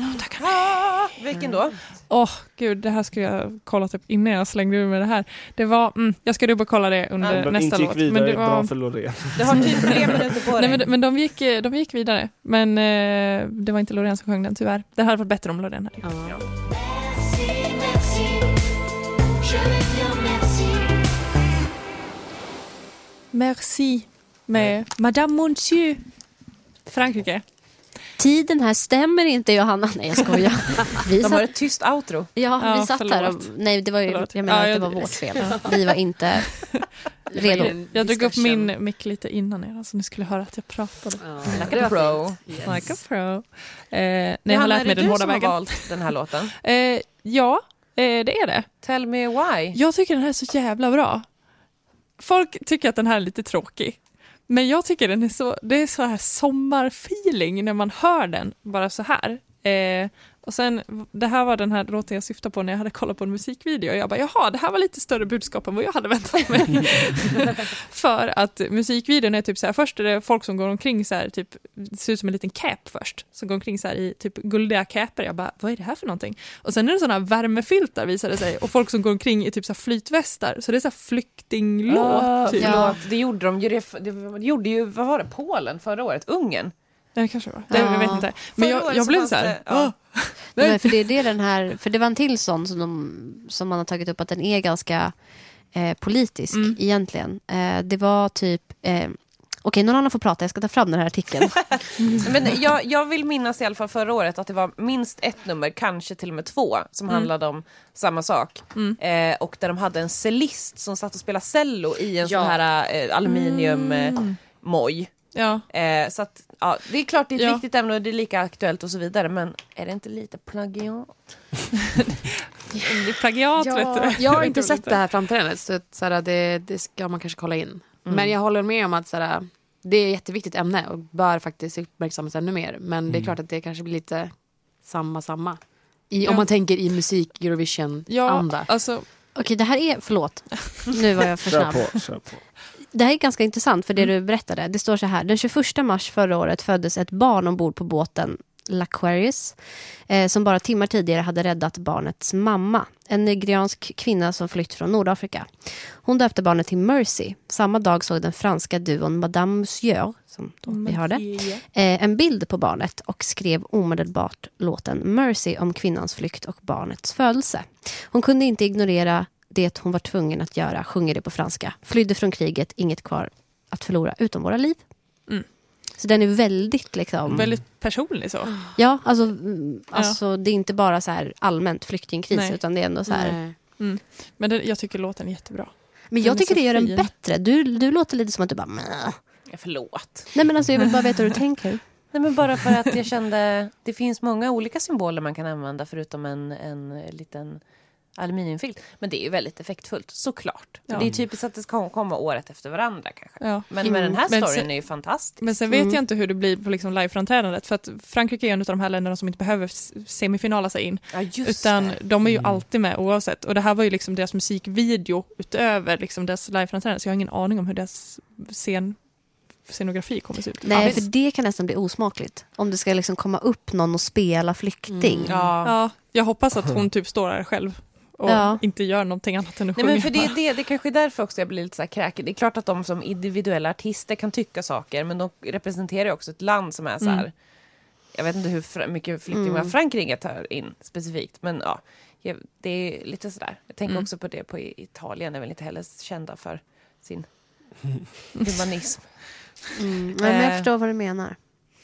Speaker 4: Vilken då?
Speaker 6: Gud, det här skulle jag kolla upp innan jag slängde ur med det här. Det var, jag ska dubbelkolla det under
Speaker 8: Men
Speaker 6: nästa
Speaker 8: inte gick
Speaker 6: låt.
Speaker 8: vidare,
Speaker 6: Men det var,
Speaker 8: bra för Loreen.
Speaker 4: Du har typ 3 minuter på dig.
Speaker 6: nej, men de gick vidare. Men det var inte Loreen som sjöng den, tyvärr. Det hade varit bättre om Loreen hade gjort.
Speaker 1: Ja.
Speaker 6: Merci med Madame Monsieur. Frankrike.
Speaker 7: Tiden här stämmer inte, Johanna. Nej, jag skojar. Vi
Speaker 4: De har
Speaker 7: satt,
Speaker 4: ett tyst outro.
Speaker 7: vi
Speaker 6: Ja,
Speaker 7: satt här och,
Speaker 6: förlåt.
Speaker 7: nej, det var ju,
Speaker 6: Förlåt.
Speaker 7: jag menar
Speaker 6: Ja,
Speaker 7: att det var vårt fel. Vi var inte redo.
Speaker 6: Jag drog upp min mick lite innan er, så ni skulle höra att jag pratade.
Speaker 4: Like a pro.
Speaker 6: Like a pro. När jag har lärt mig den hårda
Speaker 4: Är det du som har
Speaker 6: vägen.
Speaker 4: valt den här låten?
Speaker 6: Ja, det är det.
Speaker 4: Tell me why.
Speaker 6: Jag tycker den här är så jävla bra. Folk tycker att den här är lite tråkig. Men jag tycker det är så här sommarfeeling när man hör den bara så här. Och sen, det här var den här låten jag syftade på när jag hade kollat på en musikvideo. Och jag bara, jaha, det här var lite större budskap än vad jag hade väntat mig. För att musikvideon är typ så här, först är det folk som går omkring så här, typ, det ser ut som en liten cap först. Som går omkring så här i typ guldiga caper. Jag bara, vad är det här för någonting? Och sen är det sådana här värmefiltar visade sig. Och folk som går omkring i typ så här flytvästar. Så det är så här flyktinglåt. Typ.
Speaker 7: Ja.
Speaker 4: Det gjorde de ju, det gjorde ju, vad var det, Polen förra året? Ungen?
Speaker 6: Det kanske var. Jag vet inte. Men
Speaker 4: Förra året
Speaker 6: jag
Speaker 4: så
Speaker 6: blev
Speaker 4: fanns
Speaker 6: så här,
Speaker 4: det, ja.
Speaker 7: Men för det är den här, för det var en till sån som man har tagit upp att den är ganska politisk egentligen. Det var typ okej, någon annan får prata, jag ska ta fram den här artikeln.
Speaker 4: Men jag vill minnas i alla fall förra året att det var minst ett nummer, kanske till och med 2, som handlade om samma sak. Och där de hade en cellist som satt och spelade cello i en sån här aluminiummoj.
Speaker 6: ja.
Speaker 4: Så att, ja, det är klart det är ett
Speaker 6: Ja.
Speaker 4: viktigt ämne och det är lika aktuellt och så vidare, men är det inte lite plagiat?
Speaker 6: Plagiat, vet du.
Speaker 1: Jag har inte sett det här framträdandet, så här, det ska man kanske kolla in. Men jag håller med om att så här, det är ett jätteviktigt ämne och bör faktiskt uppmärksammas ännu mer. Men det är klart att det kanske blir lite samma. Om man tänker i musik Eurovision-anda.
Speaker 6: Alltså,
Speaker 7: Okej, det här är, förlåt, nu var jag för snabb.
Speaker 8: Kör på.
Speaker 7: Det här är ganska intressant för det du berättade. Det står så här, den 21 mars förra året föddes ett barn ombord på båten L'Aquarius som bara timmar tidigare hade räddat barnets mamma. En nigeriansk kvinna som flytt från Nordafrika. Hon döpte barnet till Mercy. Samma dag såg den franska duon Madame Monsieur, som då vi hörde, en bild på barnet och skrev omedelbart låten Mercy om kvinnans flykt och barnets födelse. Hon kunde inte ignorera det hon var tvungen att göra, sjunger det på franska. Flydde från kriget, inget kvar att förlora utom våra liv. Så den är väldigt liksom...
Speaker 6: väldigt personlig så.
Speaker 7: Ja, alltså det är inte bara så här allmänt flyktingkris utan det är ändå så här...
Speaker 6: Men jag tycker låten är jättebra.
Speaker 7: Men jag tycker det gör den
Speaker 6: fin.
Speaker 7: bättre. Du låter lite som att du bara...
Speaker 4: Förlåt.
Speaker 7: Nej men alltså jag vill bara veta hur du tänker.
Speaker 4: Nej, men bara för att jag kände det finns många olika symboler man kan använda förutom en liten aluminiumfilt. Men det är ju väldigt effektfullt, såklart. Ja. Det är typiskt att det ska komma året efter varandra kanske. Ja. Men den här storyn är ju fantastisk.
Speaker 6: Men sen vet jag inte hur det blir på liksom liveframträdandet. För att Frankrike är en av de här länderna som inte behöver semifinala sig in. Ja, utan de är ju alltid med oavsett. Och det här var ju liksom deras musikvideo utöver liksom deras liveframträdande. Så jag har ingen aning om hur deras scenografi kommer se ut.
Speaker 7: Nej, för det kan nästan bli osmakligt. Om det ska liksom komma upp någon och spela flykting.
Speaker 6: Ja, jag hoppas att hon typ står där själv. Och inte gör någonting annat än att sjunga.
Speaker 4: Nej, men för det kanske är därför också jag blir lite så här kräkig. Det är klart att de som individuella artister kan tycka saker, men de representerar ju också ett land som är så här... Jag vet inte hur mycket flyktingar Frankrike tar in specifikt, men det är lite sådär. Jag tänker också på det på Italien, är väl inte heller kända för sin humanism.
Speaker 7: Men jag förstår vad du menar.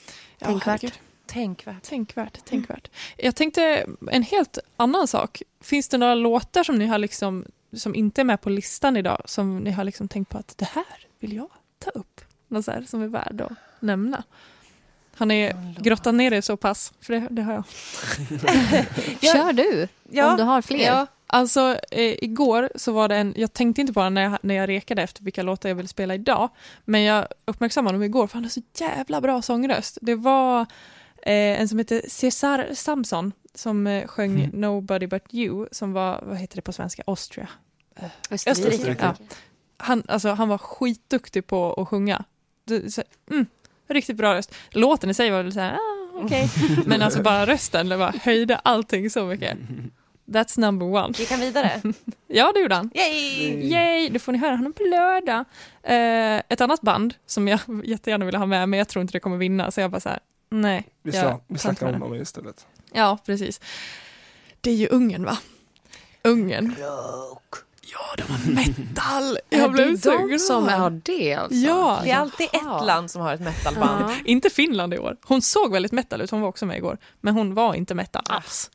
Speaker 6: Tänkvärt. Jag tänkte en helt annan sak. Finns det några låtar som ni har liksom, som inte är med på listan idag, som ni har liksom tänkt på att det här vill jag ta upp? Något så här som är värd att nämna. Han är grottat ner det så pass, för det har jag.
Speaker 7: Kör du, om du har fler.
Speaker 6: Ja, alltså igår så var det jag tänkte inte på den när jag rekade efter vilka låtar jag vill spela idag, men jag uppmärksammade dem igår för han har så jävla bra sångröst. Det var en som heter Cesar Samson som sjöng Nobody But You, som var, vad heter det på svenska? Österrike. Ja. Han var skitduktig på att sjunga. Riktigt bra röst. Låten i sig var väl så här, okej. Men alltså bara rösten, det bara höjde allting så mycket. That's number one.
Speaker 4: Vi kan vidare.
Speaker 6: Ja, det gjorde han.
Speaker 4: Yay!
Speaker 6: Då får ni höra honom på lördag. Ett annat band som jag jättegärna ville ha med, men jag tror inte det kommer vinna. Så jag bara så här, nej.
Speaker 8: Vi snackar om dem istället.
Speaker 6: Ja, precis. Det är ju Ungern, va? Ungern. Ja, de har metal. Jag blev
Speaker 1: det är de som har det alltså?
Speaker 6: Ja.
Speaker 4: Det är alltid ett land som har ett metalband.
Speaker 6: Inte Finland i år. Hon såg väldigt metal ut, hon var också med igår. Men hon var inte metal alls.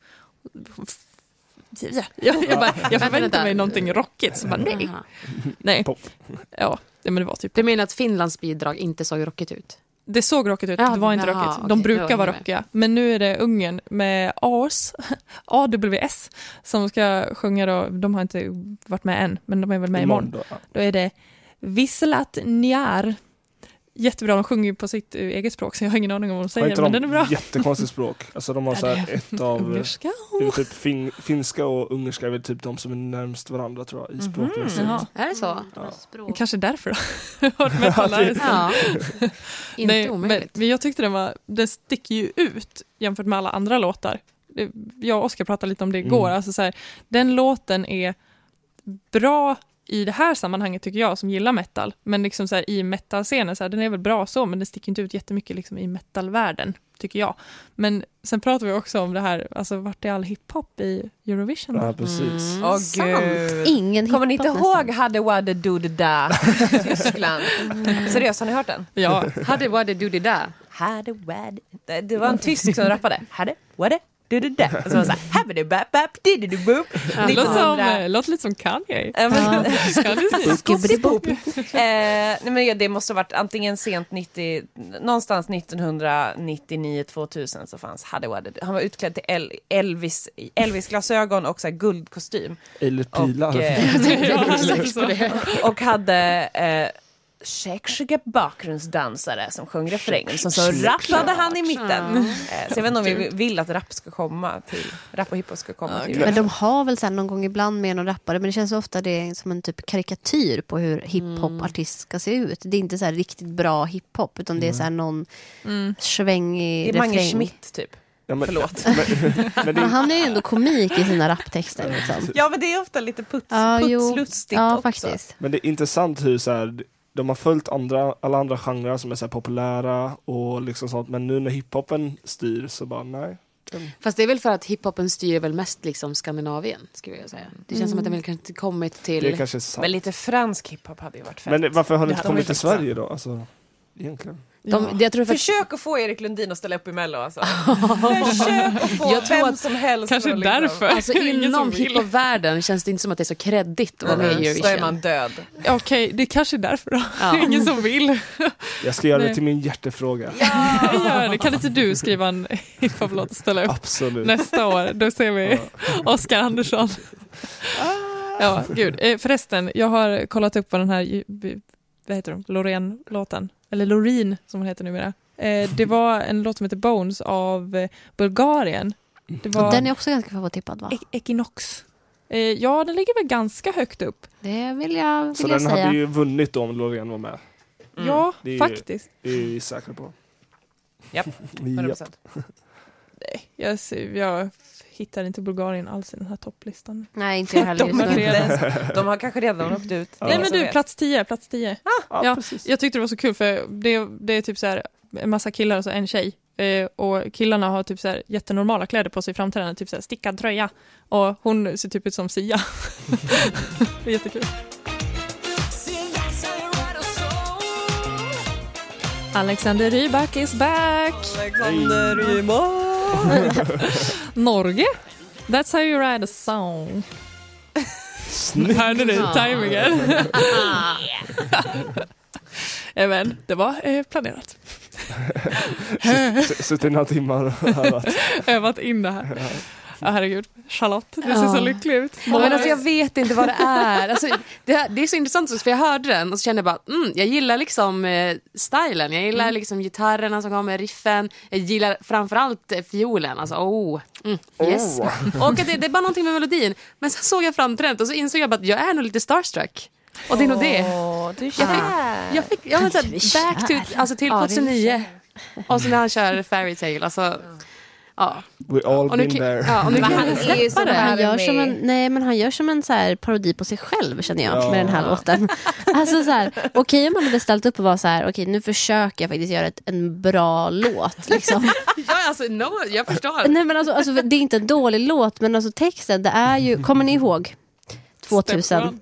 Speaker 6: Jag förväntade mig någonting rockigt. Så bara, nej.
Speaker 8: Pop.
Speaker 6: Ja, men det var typ.
Speaker 1: Du menar att Finlands bidrag inte såg rockigt ut?
Speaker 6: Det såg rockigt ut, det var inte rockigt. De brukar vara rockiga. Men nu är det Ungern med AWS som ska sjunga då. De har inte varit med än, men de är väl med imorgon. Då är det Visslat Njar. Jättebra, de sjunger på sitt eget språk, så jag har ingen aning om vad de säger, men den är bra.
Speaker 8: Jättekonstigt språk. Alltså de har så här ett av
Speaker 6: ungerska.
Speaker 8: Typ finska och ungerska är väl typ de som är närmast varandra, tror jag, i språkmässigt.
Speaker 1: Är det så?
Speaker 6: Ja. Kanske därför då. Inte omöjligt. Men jag tyckte den sticker ju ut jämfört med alla andra låtar. Jag och Oskar pratade lite om det igår. Alltså så här, den låten är bra i det här sammanhanget, tycker jag, som gillar metal. Men liksom så här, i metalscenen, så här, den är väl bra så, men den sticker inte ut jättemycket liksom, i metalvärlden, tycker jag. Men sen pratar vi också om det här, alltså vart är all hiphop i Eurovision?
Speaker 8: Ja, precis.
Speaker 4: Gud.
Speaker 7: Ingen
Speaker 4: kommer ni inte
Speaker 7: nästan.
Speaker 4: ihåg Hade Wadde Do The Da Tyskland? Seriöst, har ni hört den?
Speaker 6: Ja.
Speaker 1: Hade Wadde Do The Da.
Speaker 4: Hade Wadde. Det var en tysk som rappade. Hade Wadde. Så var så
Speaker 6: här, låter lite som Kanye.
Speaker 4: Men det måste ha varit antingen sent 90, någonstans 1999-2000 så fanns Hadewad. Han var utklädd till Elvis-glasögon och så här guldkostym.
Speaker 8: Eller pilar.
Speaker 4: Och hade sexiga bakgrundsdansare som sjöng refrängen. Så rappade han i mitten. Så jag vet inte om vi vill att rap och hiphop ska komma till.
Speaker 7: Men de har väl sen någon gång ibland med någon rappare, men det känns ofta det är som en typ karikatyr på hur hiphop-artist ska se ut. Det är inte så här riktigt bra hiphop, utan det är så här någon svängig refräng.
Speaker 4: Det är Mange Schmidt typ.
Speaker 8: Ja, men,
Speaker 4: förlåt.
Speaker 8: Men
Speaker 7: han är ju ändå komik i sina rapptexter. Liksom.
Speaker 4: Ja, men det är ofta lite putslustigt också.
Speaker 7: Faktiskt.
Speaker 8: Men det är intressant hur så här, de har följt alla andra genrer som är så här populära och liksom sånt, men nu när hiphopen styr så bara nej.
Speaker 1: Fast det är väl för att hiphopen styr väl mest liksom Skandinavien, skulle jag säga. Det känns som att den väl kanske inte kommit till...
Speaker 8: Det är kanske sant.
Speaker 4: Men lite fransk hiphop hade ju varit fett.
Speaker 8: Men varför har ni inte kommit till Sverige då? Alltså, egentligen.
Speaker 4: Försök att få Erik Lundin att ställa upp i Mello alltså. Försök att få vem som helst.
Speaker 6: Kanske därför.
Speaker 1: Alltså inom hiphop-världen känns det inte som att det är så kreddigt att vara med i Eurovision.
Speaker 4: Då är man död.
Speaker 6: Okej, det är kanske är därför då. Det är ingen som vill.
Speaker 8: Jag ska göra det till min hjärtefråga.
Speaker 6: Gör det. Kan inte du skriva en hiphop-låt och ställa upp?
Speaker 8: Absolut.
Speaker 6: Nästa år, då ser vi Oscar Andersson. Ja, gud. Förresten, jag har kollat upp på den här, vad heter de? Loreen-låten. Eller Loreen som hon heter numera. Det var en låt som heter Bones av Bulgarien.
Speaker 7: Den är också ganska favorittippad, va?
Speaker 6: Equinox. Ja, den ligger väl ganska högt upp.
Speaker 7: Det vill jag
Speaker 8: så
Speaker 7: säga.
Speaker 8: den hade ju vunnit om Loreen var med.
Speaker 6: Ja, faktiskt.
Speaker 8: Det är vi säkra på.
Speaker 4: Japp, 100%.
Speaker 6: Jag hittar inte Bulgarien alls i den här topplistan.
Speaker 7: Nej, inte jag heller.
Speaker 4: De har kanske redan åkt ut.
Speaker 6: Nej, men du, plats 10. Ja, jag tyckte det var så kul för det är typ så här en massa killar och så en tjej. Och killarna har typ så här jättenormala kläder på sig i framträdanden, typ så här stickad tröja. Och hon ser typ ut som Sia. Det är jättekul. Alexander Rybak is back.
Speaker 4: Alexander Rybak.
Speaker 6: Norge. That's how you write a song.
Speaker 8: Snyggt.
Speaker 6: Hörde du timingen? Men det var planerat.
Speaker 8: Suttit några timmar och
Speaker 6: övat in det här. Ja, herregud. Charlotte, du ser så lycklig ut.
Speaker 1: Men alltså, jag vet inte vad det är. Alltså, det är så intressant, för jag hörde den och så kände jag bara, jag gillar liksom stylen. Jag gillar liksom gitarrerna som kommer, riffen. Jag gillar framförallt fiolen. Alltså, yes. Och att det är bara någonting med melodin. Men så såg jag framträdandet och så insåg jag bara att jag är nog lite starstruck. Och det är nog det. Jag fick back to, alltså till 2009. Och så när han kör Fairy Tale, alltså... Ja.
Speaker 8: We all been there.
Speaker 1: Ja, och nu kan han släppa det.
Speaker 7: Han gör som en så här parodi på sig själv, känner jag, med den här låten. Alltså så här, okej, om man hade ställt upp och var så här, okej, nu försöker jag faktiskt göra en bra låt liksom.
Speaker 1: Ja, alltså jag förstår.
Speaker 7: Nej, men alltså det är inte en dålig låt, men alltså texten, det är ju, kommer ni ihåg 2016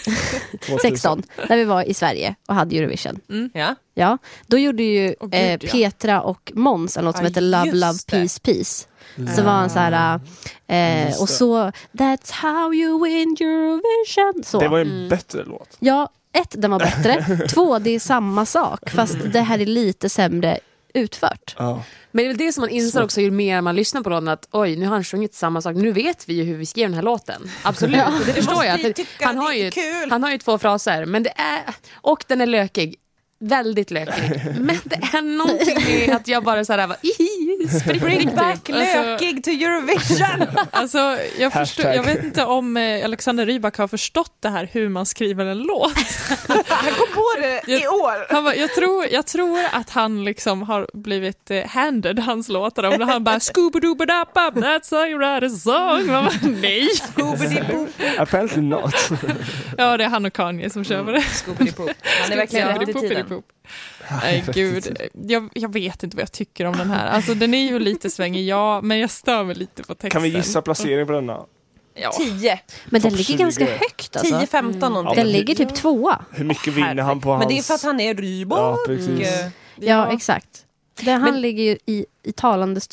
Speaker 7: när vi var i Sverige och hade Eurovision. Ja, då gjorde ju Petra och Måns en låt som heter Love, Love, Peace, Peace. Så var han så här och så That's how you win Eurovision. Så.
Speaker 8: Det var en bättre låt.
Speaker 7: Ja, den var bättre. 2, det är samma sak, fast det här är lite sämre utfört.
Speaker 1: Men det är väl det som man inser också ju mer man lyssnar på låten, att oj, nu har han sjungit samma sak. Nu vet vi ju hur vi skrev den här låten. Absolut, det förstår jag. För han har ju 2 fraser, men det är, och den är lökig. Väldigt lökig. Men det är någonting med att jag bara såhär
Speaker 4: bring back lökig to Eurovision.
Speaker 6: Alltså, jag vet inte om Alexander Rybak har förstått det här, hur man skriver en låt.
Speaker 4: Han kom på det i år.
Speaker 6: Jag tror att han liksom har blivit handed hans låtar om det. Han bara scooby-doo-ba-da-ba, that's how you write a song. Nej.
Speaker 8: Apparently not.
Speaker 6: Ja, det är han och Kanye som kör med det.
Speaker 4: Scooby-doo. Han är verkligen rätt i tiden.
Speaker 6: Nej, gud. Jag vet inte vad jag tycker om den här. Alltså, den är ju lite svängig, ja, men jag stör mig lite på texten.
Speaker 8: Kan vi gissa placering på denna?
Speaker 4: 10.
Speaker 7: Men den ligger ganska högt alltså.
Speaker 4: 10-15 någonting.
Speaker 7: Den ligger typ 2.
Speaker 8: Hur mycket vinner han på hans...
Speaker 4: Men det är för att han är Rybak.
Speaker 8: Ja, precis.
Speaker 7: Ja, exakt. Han ligger ju i talande stund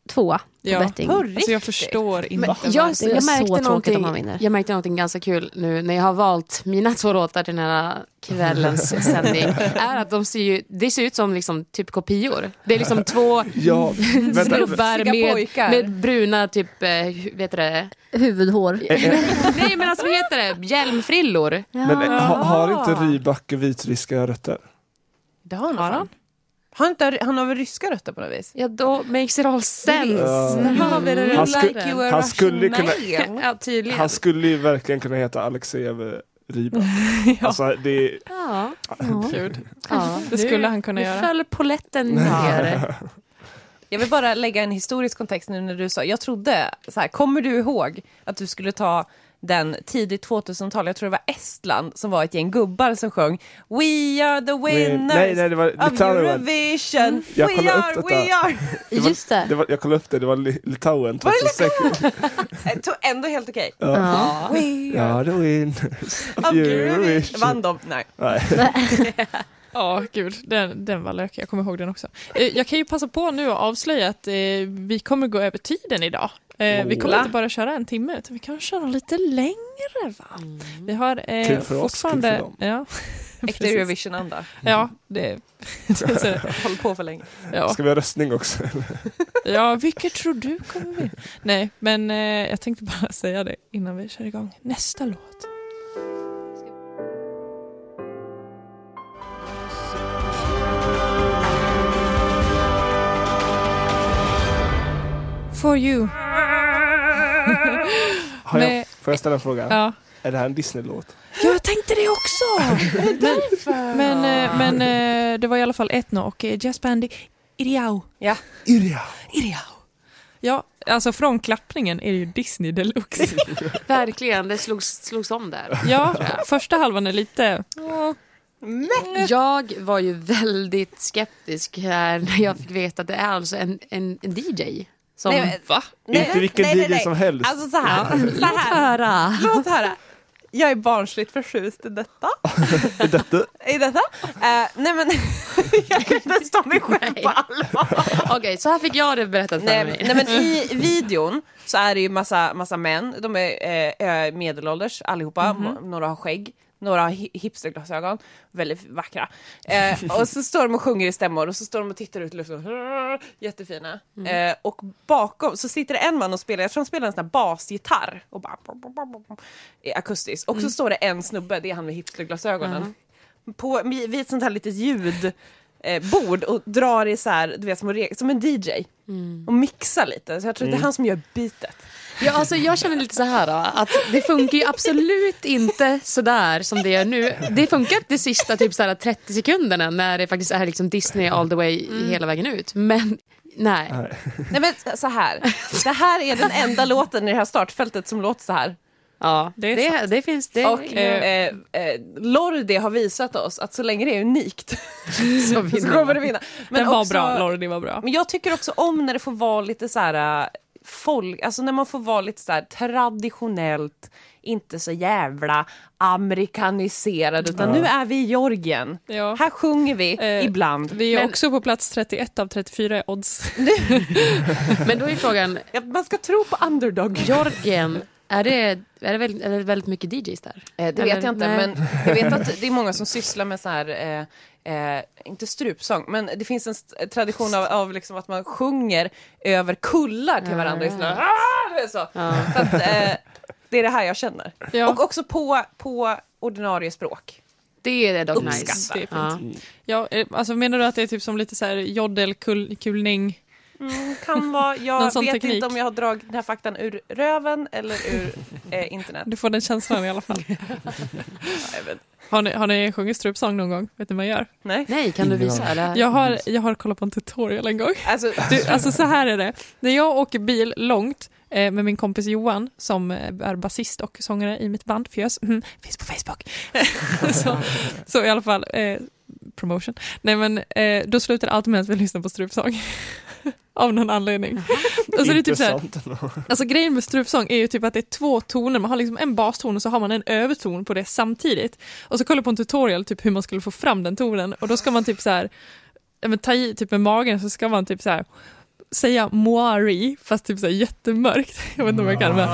Speaker 7: 2 på
Speaker 6: Ja.
Speaker 7: betting.
Speaker 6: Alltså jag förstår inte.
Speaker 1: Men
Speaker 7: Det är så tråkigt om han vinner.
Speaker 1: jag märkte någonting ganska kul nu när jag har valt mina 2 låtar till den här kvällens sändning. Är att det ser ut som liksom typ kopior. Det är liksom 2
Speaker 8: Ja, vänta.
Speaker 1: snubbar
Speaker 4: pojkar.
Speaker 1: med bruna typ, vet du det?
Speaker 7: Huvudhår.
Speaker 1: Nej men alltså vad heter det? Hjälmfrillor.
Speaker 8: Men har inte Rybak vitryska rötter?
Speaker 4: Det har han. Han har väl ryska rötter på något vis?
Speaker 1: Ja, då makes it all sense.
Speaker 8: Ja.
Speaker 1: Där har vi det.
Speaker 8: Han skulle kunna...
Speaker 1: Ja, tydligen.
Speaker 8: Han skulle ju verkligen kunna heta Alexejev Rybak. Alltså det...
Speaker 1: Ja.
Speaker 6: Gud.
Speaker 1: Ja.
Speaker 6: Det skulle han kunna
Speaker 1: Nu
Speaker 6: göra.
Speaker 1: föll poletten ner.
Speaker 4: Jag vill bara lägga en historisk kontext nu när du sa, jag trodde så här, kommer du ihåg att du skulle ta den tidigt 2000-tal, jag tror det var Estland som var ett gäng gubbar som sjöng We are the winners
Speaker 8: Nej, det var
Speaker 4: of
Speaker 8: Litauen.
Speaker 4: Eurovision.
Speaker 8: Jag
Speaker 4: We
Speaker 8: kollade upp
Speaker 4: are,
Speaker 8: detta.
Speaker 4: we are.
Speaker 7: Just det.
Speaker 8: Jag kollade upp det var Litauen 2006.
Speaker 4: Ändå helt okej.
Speaker 7: Ja.
Speaker 4: We are
Speaker 8: Ja, the winners of
Speaker 4: of Eurovision.
Speaker 8: Eurovision.
Speaker 4: Vann de? Nej.
Speaker 6: Ja, gud, den var lökig. Jag kommer ihåg den också. Jag kan ju passa på nu att avslöja att vi kommer gå över tiden idag. Vi kommer inte bara köra en timme, utan vi kan köra lite längre, va? Vi har
Speaker 8: Kul för oss,
Speaker 6: fortfarande...
Speaker 8: kul för dem.
Speaker 6: Ja,
Speaker 4: Äkta
Speaker 6: precis.
Speaker 4: Eurovision-anda.
Speaker 6: Ja, det
Speaker 4: Håll på för länge.
Speaker 6: ja.
Speaker 8: Ska vi ha röstning också?
Speaker 6: Ja, vilket tror du kommer vinna? Nej, men jag tänkte bara säga det innan vi kör igång nästa låt. For you.
Speaker 8: Får jag ställa en fråga?
Speaker 6: Ja.
Speaker 8: Är det här en Disney-låt?
Speaker 6: Jag tänkte det också! men det var i alla fall Etno och Jazz Band Iriao.
Speaker 4: Ja.
Speaker 6: Iriao. Ja, alltså från klappningen är det ju Disney Deluxe.
Speaker 1: Verkligen, det slogs om där.
Speaker 6: Ja, första halvan är lite...
Speaker 1: Jag var ju väldigt skeptisk här när jag fick veta att det är alltså en DJ som...
Speaker 4: Nej,
Speaker 6: Va?
Speaker 8: Inte vilken DJ som helst.
Speaker 4: Alltså så här. Låt höra. Jag är barnsligt förtjust i detta. I detta? Nej men, jag kan inte stå mig själv på allvar.
Speaker 1: Okej, så här fick jag det berättat för mig.
Speaker 4: Nej men i videon så är det ju massa män. De är medelålders allihopa. Några har skägg. Några har hipsterglasögon. Väldigt vackra. Och så står de och sjunger i stämmor. Och så står de och tittar ut i luften. Jättefina. Och bakom så sitter det en man och spelar. Jag tror han spelar en sån här basgitarr. Och bara akustiskt. Och så står det en snubbe. Det är han med hipsterglasögonen. Vid ett sånt här litet ljudbord. Och drar i så här, du vet, som en DJ. Och mixar lite. Så jag tror att det är han som gör beatet.
Speaker 1: Ja, alltså jag känner lite så här då, att det funkar ju absolut inte så där som det gör nu. Det funkar de sista typ så här 30 sekunderna när det faktiskt är liksom Disney all the way hela vägen ut. Men nej.
Speaker 4: Nej men så här. Det här är den enda låten i det här startfältet som låter så här.
Speaker 1: Ja, det finns det.
Speaker 4: Och Lordi har visat oss att så länge det är unikt så kommer det vinna. Men
Speaker 6: Den var
Speaker 4: också,
Speaker 6: bra, Lordi var bra.
Speaker 4: Men jag tycker också om när det får vara lite så här alltså när man får vara lite så här traditionellt, inte så jävla amerikaniserad, utan nu är vi i Georgien.
Speaker 6: Ja.
Speaker 4: Här sjunger vi ibland.
Speaker 6: Vi är också på plats 31 av 34 i odds.
Speaker 1: Men då är frågan,
Speaker 4: Man ska tro på underdog.
Speaker 1: Georgien, är det väldigt mycket DJs där?
Speaker 4: Det vet jag inte, men jag vet att det är många som sysslar med så här inte strupsång, men det finns en tradition av liksom att man sjunger över kullar till varandra istället. Så att, det är det här jag känner.
Speaker 6: Ja.
Speaker 4: Och också på ordinarie språk.
Speaker 1: Det är dock
Speaker 4: Uppskattar.
Speaker 1: nice.
Speaker 6: Det är fint. Ja, alltså menar du att det är typ som lite så här joddelkulning?
Speaker 4: Kan vara,
Speaker 6: Någon
Speaker 4: jag
Speaker 6: sån
Speaker 4: vet
Speaker 6: teknik.
Speaker 4: inte om jag har dragit den här faktan ur röven eller ur internet.
Speaker 6: Du får den känslan i alla fall.
Speaker 4: Jag vet.
Speaker 6: Har ni sjungit strupsång någon gång? Vet ni vad jag gör?
Speaker 4: Nej.
Speaker 1: Kan du visa? Eller?
Speaker 6: Jag har kollat på en tutorial en gång.
Speaker 4: Alltså,
Speaker 6: Alltså så här är det. När jag åker bil långt med min kompis Johan som är basist och sångare i mitt band Fjös. Finns på Facebook. så i alla fall promotion. Nej men då slutar det alltid med att vi lyssnar på strupsång. Av någon anledning. Och så är det typ så här, alltså grejen med strupsång är ju typ att det är 2 toner. Man har liksom en baston och så har man en överton på det samtidigt. Och så kollar på en tutorial typ hur man skulle få fram den tonen. Och då ska man typ så här ta i typ med magen, så ska man typ så här säga moari fast typ så här jättemörkt. Jag vet inte om jag kan, men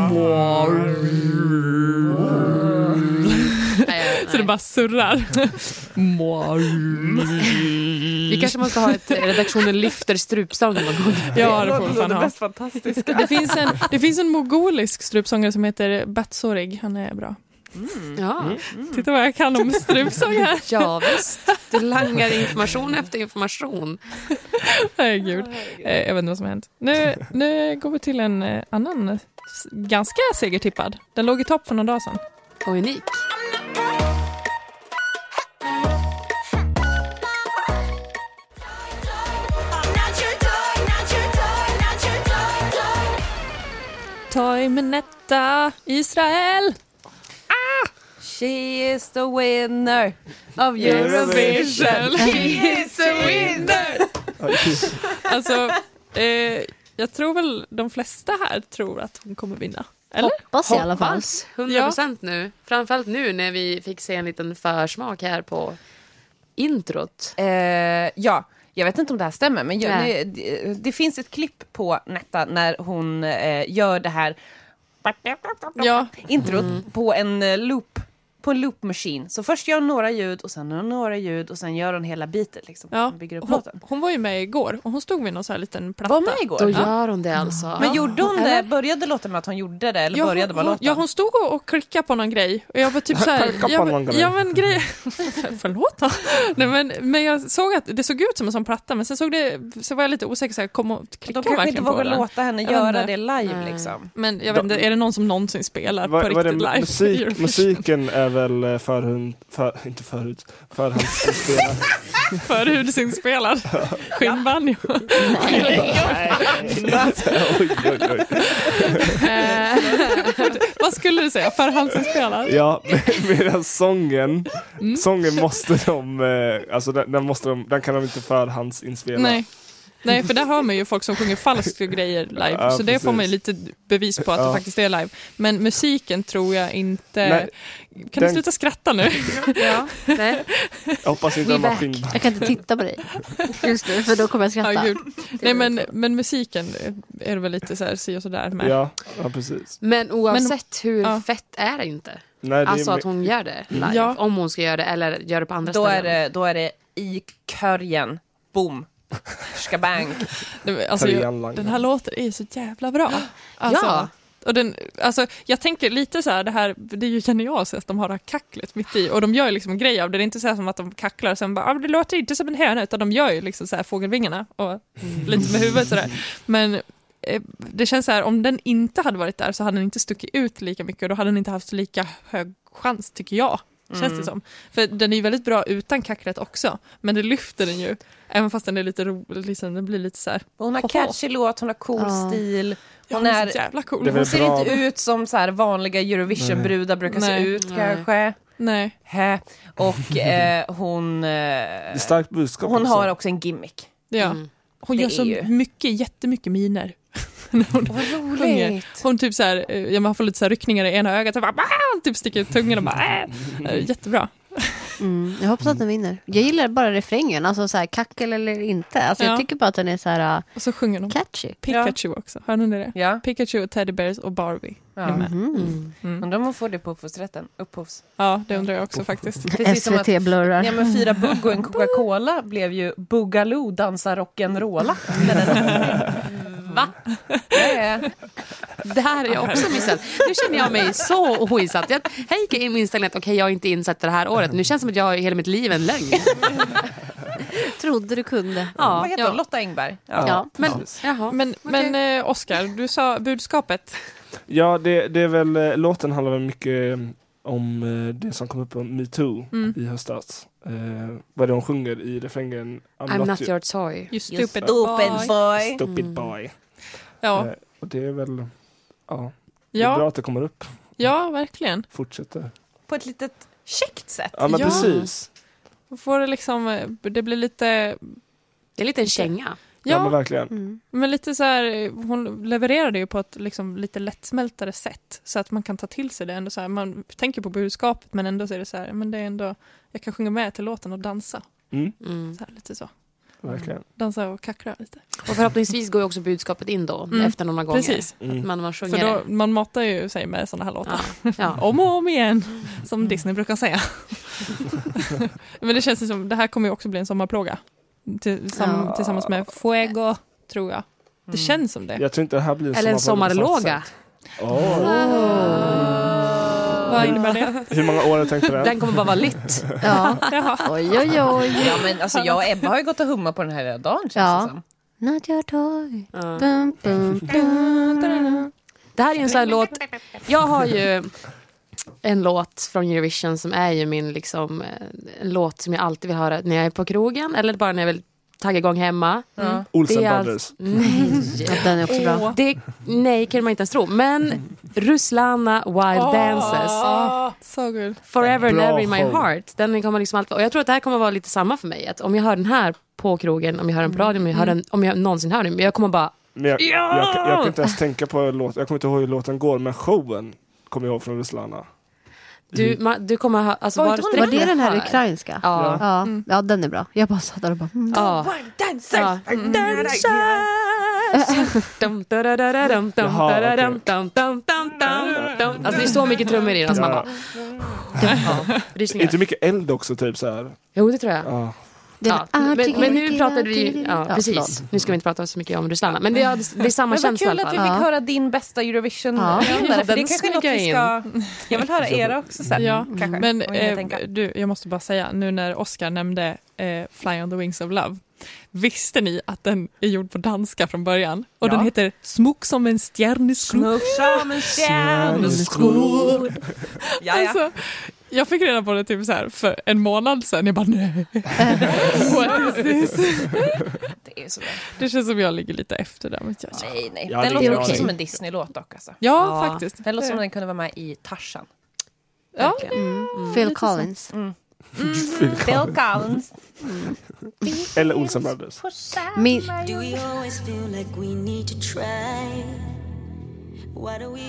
Speaker 6: så det bara surrar.
Speaker 1: Vi kanske måste ha ett redaktionen lyfter strupsång någon gång.
Speaker 6: Ja, det får vi fan ha.
Speaker 4: mest fantastiska.
Speaker 6: Det finns en mogolisk strupsångare som heter Batsorig. Han är bra.
Speaker 1: Ja.
Speaker 6: Titta vad jag kan om strupsång här.
Speaker 1: Ja, visst. Du langar information efter information.
Speaker 6: Herregud. Jag vet inte vad som har hänt. Nu går vi till en annan ganska segertippad. Den låg i topp för någon dag sedan.
Speaker 1: Och unik.
Speaker 6: Toy Minetta, Israel.
Speaker 4: She is the winner of
Speaker 6: Eurovision.
Speaker 4: She is the winner.
Speaker 6: Alltså, jag tror väl de flesta här tror att hon kommer vinna. Eller?
Speaker 7: Hoppas i alla fall.
Speaker 1: Hoppas 100% nu. Framförallt nu när vi fick se en liten försmak här på introt.
Speaker 4: Ja, jag vet inte om det här stämmer, men
Speaker 1: Nej.
Speaker 4: det finns ett klipp på Netta när hon gör det här
Speaker 6: Ja.
Speaker 4: introt på en loop. På en loop-maskin. Så först gör hon några ljud och sen några ljud och sen gör hon hela bitet liksom.
Speaker 6: Ja.
Speaker 4: Hon bygger upp låten.
Speaker 6: Hon var ju med igår och hon stod vid någon så här liten platta.
Speaker 4: Var med igår?
Speaker 1: Då gör hon det alltså.
Speaker 4: Men gjorde hon det? Började låten med att hon gjorde det? Eller började bara låten?
Speaker 6: Ja, hon stod och klickade på någon grej. Och jag var typ så här...
Speaker 8: Klicka på någon grej.
Speaker 6: Ja, men grej... Förlåt då. Nej, men jag såg att det såg ut som en sån platta. Men sen så var jag lite osäker så här, kom och klicka
Speaker 4: De kanske inte
Speaker 6: verkligen på
Speaker 4: vågar
Speaker 6: den.
Speaker 4: låta henne
Speaker 6: Jag
Speaker 4: göra
Speaker 6: vet inte.
Speaker 4: det live liksom.
Speaker 6: Men jag vet inte, är det någon som någonsin spelar på riktigt live?
Speaker 8: Musiken är väl förhandsinspelad.
Speaker 6: Förhudsinspelad. Skinnbanjo. Vad skulle du säga? Förhandsinspelad?
Speaker 8: Ja, medan sången måste de, alltså den kan de inte förhandsinspela.
Speaker 6: Nej, för där hör man ju folk som sjunger falskt och grejer live.
Speaker 8: Ja,
Speaker 6: så det får man ju lite bevis på att det faktiskt är live. Men musiken tror jag inte...
Speaker 8: Nej,
Speaker 6: kan du sluta skratta nu?
Speaker 1: Ja, nej.
Speaker 8: Jag hoppas inte de har skinnband.
Speaker 7: Jag kan inte titta på dig. Just nu, för då kommer jag skratta.
Speaker 6: Ja, gud. Nej, men musiken är det väl lite så här, si och sådär med.
Speaker 8: Ja, precis.
Speaker 1: Men oavsett hur fett är det inte.
Speaker 8: Nej, det
Speaker 1: Alltså
Speaker 8: är
Speaker 1: att hon gör det live.
Speaker 6: Ja.
Speaker 1: Om hon ska göra det eller gör det på andra
Speaker 4: Då
Speaker 1: ställen.
Speaker 4: är det i körjen. Boom. Skabang.
Speaker 6: Alltså, den här låten är så jävla bra. Alltså,
Speaker 1: Ja.
Speaker 6: Och jag tänker lite så här, det är ju genialt att de har det här kacklet mitt i. Och de gör ju liksom en grej av det. Det är inte så här som att de kacklar och sen bara, det låter inte som en höna. Utan de gör ju liksom så här fågelvingarna och lite med huvudet sådär. Men det känns så här, om den inte hade varit där så hade den inte stuckit ut lika mycket. Och då hade den inte haft så lika hög chans, tycker jag. Känns det som. För den är ju väldigt bra utan kacklet också. Men det lyfter den ju. Även fast den är lite rolig. Liksom, den blir lite så här.
Speaker 4: Hon har catchy låt, hon har cool stil. Hon är
Speaker 6: så jävla cool.
Speaker 4: Hon ser inte ut som så här vanliga Eurovision-brudar brukar se ut kanske.
Speaker 6: Nej.
Speaker 4: Och hon...
Speaker 8: Det är starkt budskap.
Speaker 4: Hon har också en gimmick.
Speaker 6: Ja. Hon
Speaker 4: Det
Speaker 6: gör så
Speaker 4: är ju-
Speaker 6: jättemycket miner. Hon sjunger. Hon typ så här, man får lite så här ryckningar i ena ögat och bara, typ sticker ut tungan och bara, jättebra.
Speaker 7: Jag hoppas att den vinner. Jag gillar bara refrängen, alltså så här, kackel eller inte. Alltså jag tycker bara att den är så här
Speaker 6: Och så sjunger de
Speaker 7: catchy.
Speaker 6: Pikachu också. Hör ni det?
Speaker 4: Ja.
Speaker 6: Pikachu, Teddy Bears och Barbie är med.
Speaker 4: Undrar om hon får det på upphovsrätten.
Speaker 6: Ja, det undrar jag också faktiskt.
Speaker 4: Precis som att
Speaker 7: SVT blurrar.
Speaker 4: ja, men 4 bugg och en Coca-Cola blev ju Boogaloo dansa rock'n'rolla.
Speaker 1: Va? Det här är jag också missat. Nu känner jag mig så oinsatt. Jag gick in med inställningen att jag är inte insatt det här året. Nu känns det som att jag har hela mitt liv en lögn.
Speaker 7: Trodde du kunde.
Speaker 1: Ja,
Speaker 4: Vad heter hon? Lotta Engberg.
Speaker 7: Ja.
Speaker 6: Men Oscar, du sa budskapet.
Speaker 8: Ja, det är väl, låten handlar väl mycket om det som kom upp på Me Too i höstas. Vad det hon sjunger i refrängen
Speaker 1: I'm not your toy.
Speaker 6: You stupid
Speaker 4: Stupid boy.
Speaker 8: Stupid boy.
Speaker 6: Ja.
Speaker 8: Och det är väl, det är bra att det kommer upp.
Speaker 6: Ja, verkligen.
Speaker 8: Fortsätter.
Speaker 4: På ett litet käckt sätt.
Speaker 8: Ja, men
Speaker 6: Ja.
Speaker 8: precis.
Speaker 6: Får det liksom, det blir lite...
Speaker 1: Det är lite en känga.
Speaker 8: Ja, men verkligen.
Speaker 6: Men lite så här, hon levererade ju på ett liksom lite lättsmältare sätt så att man kan ta till sig det ändå så här, man tänker på budskapet men ändå så är det så här, men det är ändå, jag kan sjunga med till låten och dansa. Så här, lite så.
Speaker 8: Verkligen.
Speaker 6: Dansa och kackla lite.
Speaker 1: Och förhoppningsvis går ju också budskapet in då efter några gånger.
Speaker 6: Precis.
Speaker 1: Att man sjunger
Speaker 6: För då,
Speaker 1: det.
Speaker 6: man matar ju sig med såna här låtar.
Speaker 1: Ja.
Speaker 6: Om och om igen, som Disney brukar säga. Men det känns som, det här kommer ju också bli en sommarplåga. Tillsammans med Fuego, tror jag. Det känns som det.
Speaker 8: Jag tror inte det här blir
Speaker 1: Eller en sommarlåga.
Speaker 6: Vad innebär det?
Speaker 8: Hur många år har du tänkt på det?
Speaker 1: Den kommer bara vara litt.
Speaker 7: Ja. Oj.
Speaker 4: Ja, men alltså jag och Ebba har ju gått och hummat på den här hela dagen, känns det som.
Speaker 7: Not your toy.
Speaker 1: Det här är en sån här låt. Jag har ju en låt från Eurovision som är ju min liksom, en låt som jag alltid vill höra när jag är på krogen eller bara när jag vill tagga igång hemma.
Speaker 8: Olsen
Speaker 1: Det är
Speaker 8: Brothers.
Speaker 1: Nej.
Speaker 7: Den är också bra.
Speaker 1: Nej, kan man inte ens tro. Men Ruslana Wild Dances.
Speaker 6: Så good.
Speaker 1: Forever and
Speaker 8: Bra
Speaker 1: ever in my
Speaker 8: show.
Speaker 1: heart. Den kommer liksom alltid. Och jag tror att det här kommer vara lite samma för mig. Att om jag hör den här på krogen, om jag hör den på radion, om jag någonsin hör den. Men jag kommer bara...
Speaker 8: Men jag kan inte ens tänka på låten. Jag kommer inte ihåg hur låten går, men showen kommer jag ihåg från Ruslana.
Speaker 1: Du kommer ha... Alltså,
Speaker 7: Var det den här ukrainska?
Speaker 1: Ja.
Speaker 7: Ja, den är bra. Jag bara satt där och bara...
Speaker 1: Ja. Ja. Alltså det är så mycket trummor i den som man bara...
Speaker 8: Inte mycket eld också, typ så här.
Speaker 1: Jo, det tror jag.
Speaker 8: Ja.
Speaker 1: Ja, men nu pratade vi... Ja, precis. Nu ska vi inte prata så mycket om Ruslana. Men det är samma
Speaker 4: Men vad
Speaker 1: känsla i
Speaker 4: kul
Speaker 1: alla
Speaker 4: att
Speaker 1: fall.
Speaker 4: vi fick höra din bästa Eurovision-vinnare. För det kanske är något vi ska... Jag vill höra era också sen.
Speaker 6: Ja,
Speaker 4: kanske.
Speaker 6: men
Speaker 4: Jag
Speaker 6: jag måste bara säga, nu när Oscar nämnde Fly on the Wings of Love, visste ni att den är gjord på danska från början? Och den heter Smuk som en stjärneskog. Alltså, jag fick reda på det typ så här för en månad sedan. Jag bara, nej. What is this?
Speaker 4: Det är så bra.
Speaker 6: Det känns som jag ligger lite efter där. Men
Speaker 4: Nej.
Speaker 8: Ja,
Speaker 4: Den
Speaker 8: det
Speaker 4: låter
Speaker 8: är
Speaker 4: också
Speaker 8: okej.
Speaker 4: som en Disney-låt dock. Alltså.
Speaker 6: Ja, faktiskt.
Speaker 4: Den låter som den kunde vara med i Tarzan.
Speaker 6: Ja.
Speaker 7: Phil Collins.
Speaker 4: Phil Collins.
Speaker 8: Eller Olsen Brothers.
Speaker 7: Min,
Speaker 9: Do we always feel like we need to try? Why do we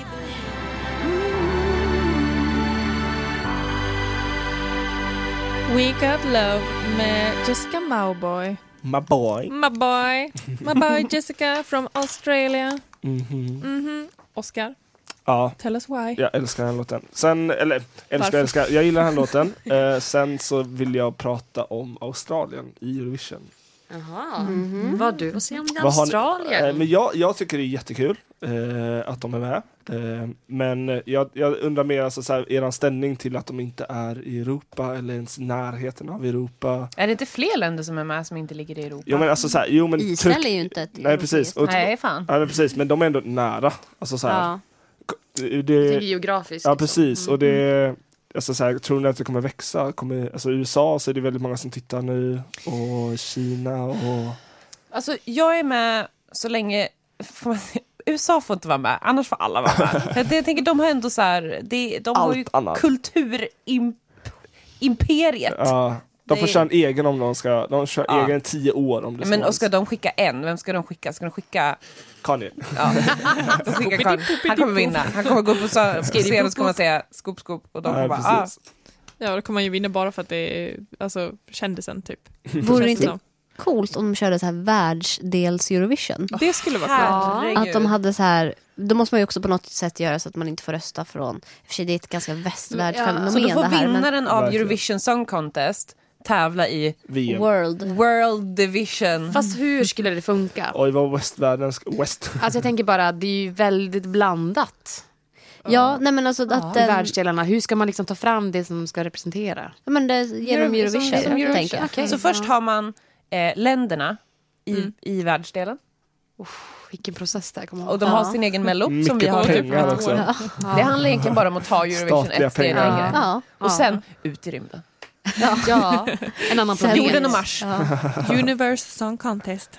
Speaker 6: We Got Love med Jessica Mauboy.
Speaker 8: My boy.
Speaker 6: My boy Jessica from Australia. Oscar,
Speaker 8: Ja,
Speaker 6: tell us why.
Speaker 8: jag älskar den låten. Sen, eller älskar. Jag gillar den här låten. Sen så vill jag prata om Australien i Eurovision.
Speaker 1: Jaha. Vad har du att säga om
Speaker 8: Vad har ni-
Speaker 1: Australien?
Speaker 8: Men jag tycker det är jättekul att de är med. Men jag undrar mer alltså, så här, eran ställning till att de inte är i Europa eller ens i närheten av Europa.
Speaker 4: Är det inte fler länder som är med som inte ligger i Europa?
Speaker 8: Jo men alltså så här,
Speaker 7: Israel är ju inte ett
Speaker 8: Nej precis. Och,
Speaker 4: Nej, fan.
Speaker 8: ja, precis, men de är ändå nära. Alltså så här,
Speaker 7: Ja.
Speaker 1: Jag tänker geografiskt.
Speaker 8: ja
Speaker 1: liksom.
Speaker 8: precis och det alltså så här, tror ni att det kommer växa? Alltså USA så är det väldigt många som tittar nu och Kina och
Speaker 4: Alltså, jag är med så länge... USA får inte vara med, annars får alla vara med. Jag tänker, de har ändå så här... De har ju
Speaker 8: Allt annat.
Speaker 4: kulturimperiet.
Speaker 8: ja, de får
Speaker 4: Det-
Speaker 8: köra en egen om de ska. De kör
Speaker 4: Ja.
Speaker 8: egen 10 år om det
Speaker 4: Men
Speaker 8: så.
Speaker 4: och ska de skicka en? Vem ska de skicka? Ska de skicka...
Speaker 8: Kanye.
Speaker 4: Ja. De skickar Carl. Han kommer vinna. Han kommer gå på scen och så kommer man säga skop och de kommer
Speaker 8: Ja,
Speaker 4: bara...
Speaker 8: precis.
Speaker 6: Ja, då kommer man ju vinna bara för att det är alltså, kändisen typ.
Speaker 7: Vore det
Speaker 6: Känns
Speaker 7: inte coolt om de körde så här världsdels Eurovision?
Speaker 6: Det skulle vara coolt.
Speaker 7: Att de hade så här, då måste man ju också på något sätt göra så att man inte får rösta från, i och för sig det är ett ganska västvärldsfenomen
Speaker 4: Så då får
Speaker 7: det här, men
Speaker 4: vinnaren av
Speaker 8: Verkligen.
Speaker 4: Eurovision Song Contest tävla i
Speaker 8: VM.
Speaker 4: World Division.
Speaker 1: Fast hur skulle det funka?
Speaker 8: Oj, vad västvärldens...
Speaker 1: Alltså jag tänker bara, det är ju väldigt blandat
Speaker 7: ja, nej men alltså att
Speaker 1: i världsdelarna. Hur ska man liksom ta fram det som ska representera?
Speaker 7: ja, men det genom Eurovision,
Speaker 4: Som Eurovision.
Speaker 7: tänker jag.
Speaker 1: Okej.
Speaker 4: Så först har man länderna i världsdelen.
Speaker 1: Vilken process det här kommer att
Speaker 4: Och de har sin egen mello som vi
Speaker 8: Mycket
Speaker 4: har.
Speaker 8: pengar också.
Speaker 4: Det handlar egentligen bara om att ta Eurovision
Speaker 8: Statliga
Speaker 4: ett steg
Speaker 8: pengar.
Speaker 4: längre.
Speaker 7: Ja.
Speaker 4: Och sen ut i rymden.
Speaker 1: Ja, en annan planet.
Speaker 4: Jorden och Mars.
Speaker 6: Universe Song Contest.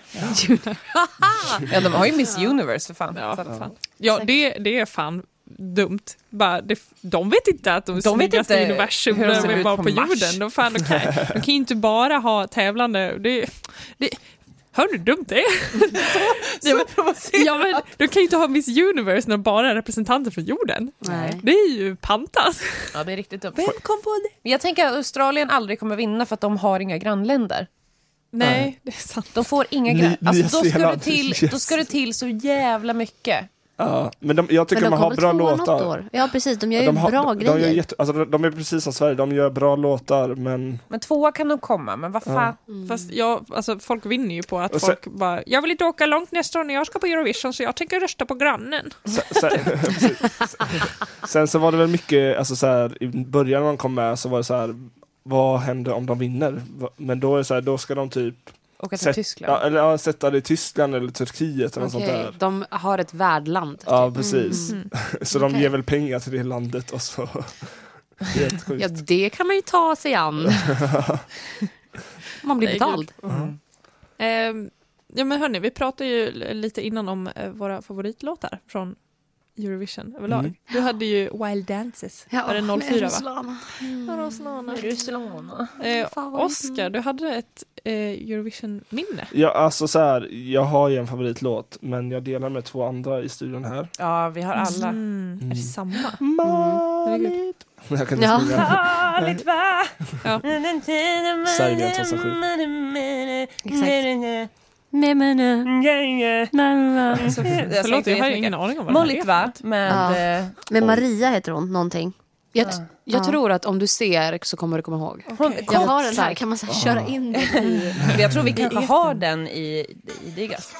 Speaker 4: Ja, de har ju Miss Universe för fan.
Speaker 6: Ja,
Speaker 4: Så-
Speaker 6: fan. Ja, det är fan dumt. Bara, de vet inte att de är
Speaker 4: De vet
Speaker 6: snyggaste i
Speaker 4: inte
Speaker 6: universum
Speaker 4: hur de ser
Speaker 6: när vi
Speaker 4: ut
Speaker 6: var
Speaker 4: på
Speaker 6: på
Speaker 4: Mars.
Speaker 6: jorden. De kan ju inte bara ha tävlande. Hör du hur dumt det är? Ja, men de kan ju inte ha Miss Universe när de bara är representanter för jorden.
Speaker 1: Nej.
Speaker 6: Det är ju pantas.
Speaker 4: Ja, det är riktigt dumt.
Speaker 6: Vem kom på det?
Speaker 4: Men jag tänker att Australien aldrig kommer vinna för att de har inga grannländer.
Speaker 6: Nej, det är sant.
Speaker 4: De får inga grejer. Alltså, då
Speaker 8: Zeeland.
Speaker 4: ska det till så jävla mycket.
Speaker 8: Ja, men jag tycker
Speaker 7: Men
Speaker 8: de har bra låtar.
Speaker 7: År. Ja, precis. De gör ju bra grejer.
Speaker 8: De är precis som Sverige, de gör bra låtar, men
Speaker 4: 2 kan de komma, men vad fan.
Speaker 6: Fast folk vinner ju på att folk bara, jag vill inte åka långt nästa år när jag ska på Eurovision, så jag tänker rösta på grannen.
Speaker 8: Sen så var det väl mycket, alltså så här, i början när de kom med så var det så här, vad händer om de vinner? Men då är det så här, då ska de typ
Speaker 4: åka till Tyskland.
Speaker 8: Ja, eller sätta det i Tyskland eller Turkiet eller något sånt där.
Speaker 1: De har ett värdland.
Speaker 8: Ja, precis. Så de ger väl pengar till det landet och så. Helt sjukt.
Speaker 1: Ja, det kan man ju ta sig an. Man blir betald.
Speaker 6: Ja, men hörni, vi pratade ju lite innan om våra favoritlåtar från Eurovision överlag. Du hade ju Wild Dances. Var det 04, va?
Speaker 4: Ruslana.
Speaker 6: Oscar, du hade ett Eurovision-minne.
Speaker 8: Ja, alltså så här, jag har ju en favoritlåt, men jag delar med 2 andra i studion här.
Speaker 4: Ja, vi har alla.
Speaker 6: Är det samma?
Speaker 8: Maligt. Jag kan inte spela.
Speaker 4: Maligt, va?
Speaker 6: Ja.
Speaker 8: Serbien 2007.
Speaker 7: Exakt.
Speaker 6: Förlåt, jag har ingen aning om vad
Speaker 4: Molligt, va? Med
Speaker 7: Maria heter hon, någonting.
Speaker 1: Jag tror att om du ser så kommer du komma ihåg.
Speaker 7: Jag har den här, kan man så här köra in den i...
Speaker 4: Jag tror vi kanske har den i Digas.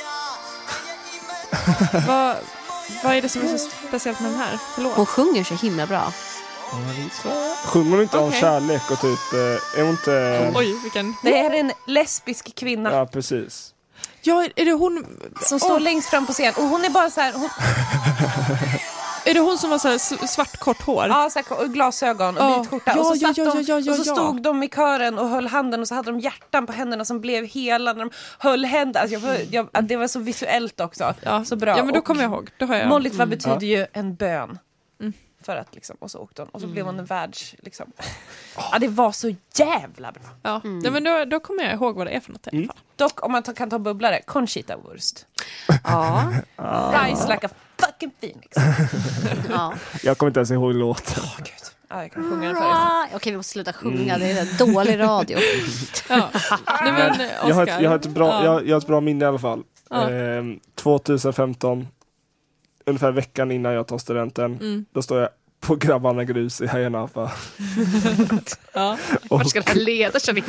Speaker 6: Vad är det som är så speciellt med den här? Förlåt.
Speaker 7: Hon sjunger så himla bra.
Speaker 8: Sjunger hon inte om kärlek och typ, är hon inte...
Speaker 6: Oj, vilken...
Speaker 4: Det är en lesbisk kvinna.
Speaker 8: Ja, precis.
Speaker 6: Ja, är det hon...
Speaker 4: Som står längst fram på scen. Och hon är bara så här...
Speaker 6: Är det hon som var så här svart kort hår?
Speaker 4: Ja, så här, glasögon och vit skjorta. Och så satt
Speaker 6: och
Speaker 4: så stod de i kören och höll handen, och så hade de hjärtan på händerna som blev hela när de höll händerna. Alltså det var så visuellt också.
Speaker 6: Ja.
Speaker 4: Så bra.
Speaker 6: Ja, men då kommer jag ihåg. Då har jag...
Speaker 4: Molligt, vad betyder ju en bön. För att liksom, och så åkte hon. Och så blev hon en världs... Liksom. Ja, det var så jävla bra.
Speaker 6: Ja, men då kommer jag ihåg vad det är för något i alla fall.
Speaker 4: Dock, om man kan ta bubblare, Conchita Wurst.
Speaker 1: Ja.
Speaker 4: Rise like a fucking phoenix.
Speaker 7: Ja.
Speaker 8: Jag kommer inte ens ihåg låten.
Speaker 4: Gud. Ja, jag kan sjunga den för dig.
Speaker 7: Okej, vi måste sluta sjunga. Det är dålig radio.
Speaker 6: Ja. Nej, men, Oscar.
Speaker 8: Jag har ett bra minne i alla fall. 2015, ungefär veckan innan jag tar studenten, då står jag på Grabbarna Grus i Ayia Napa.
Speaker 6: Ja.
Speaker 1: Vart ska det här leda, känner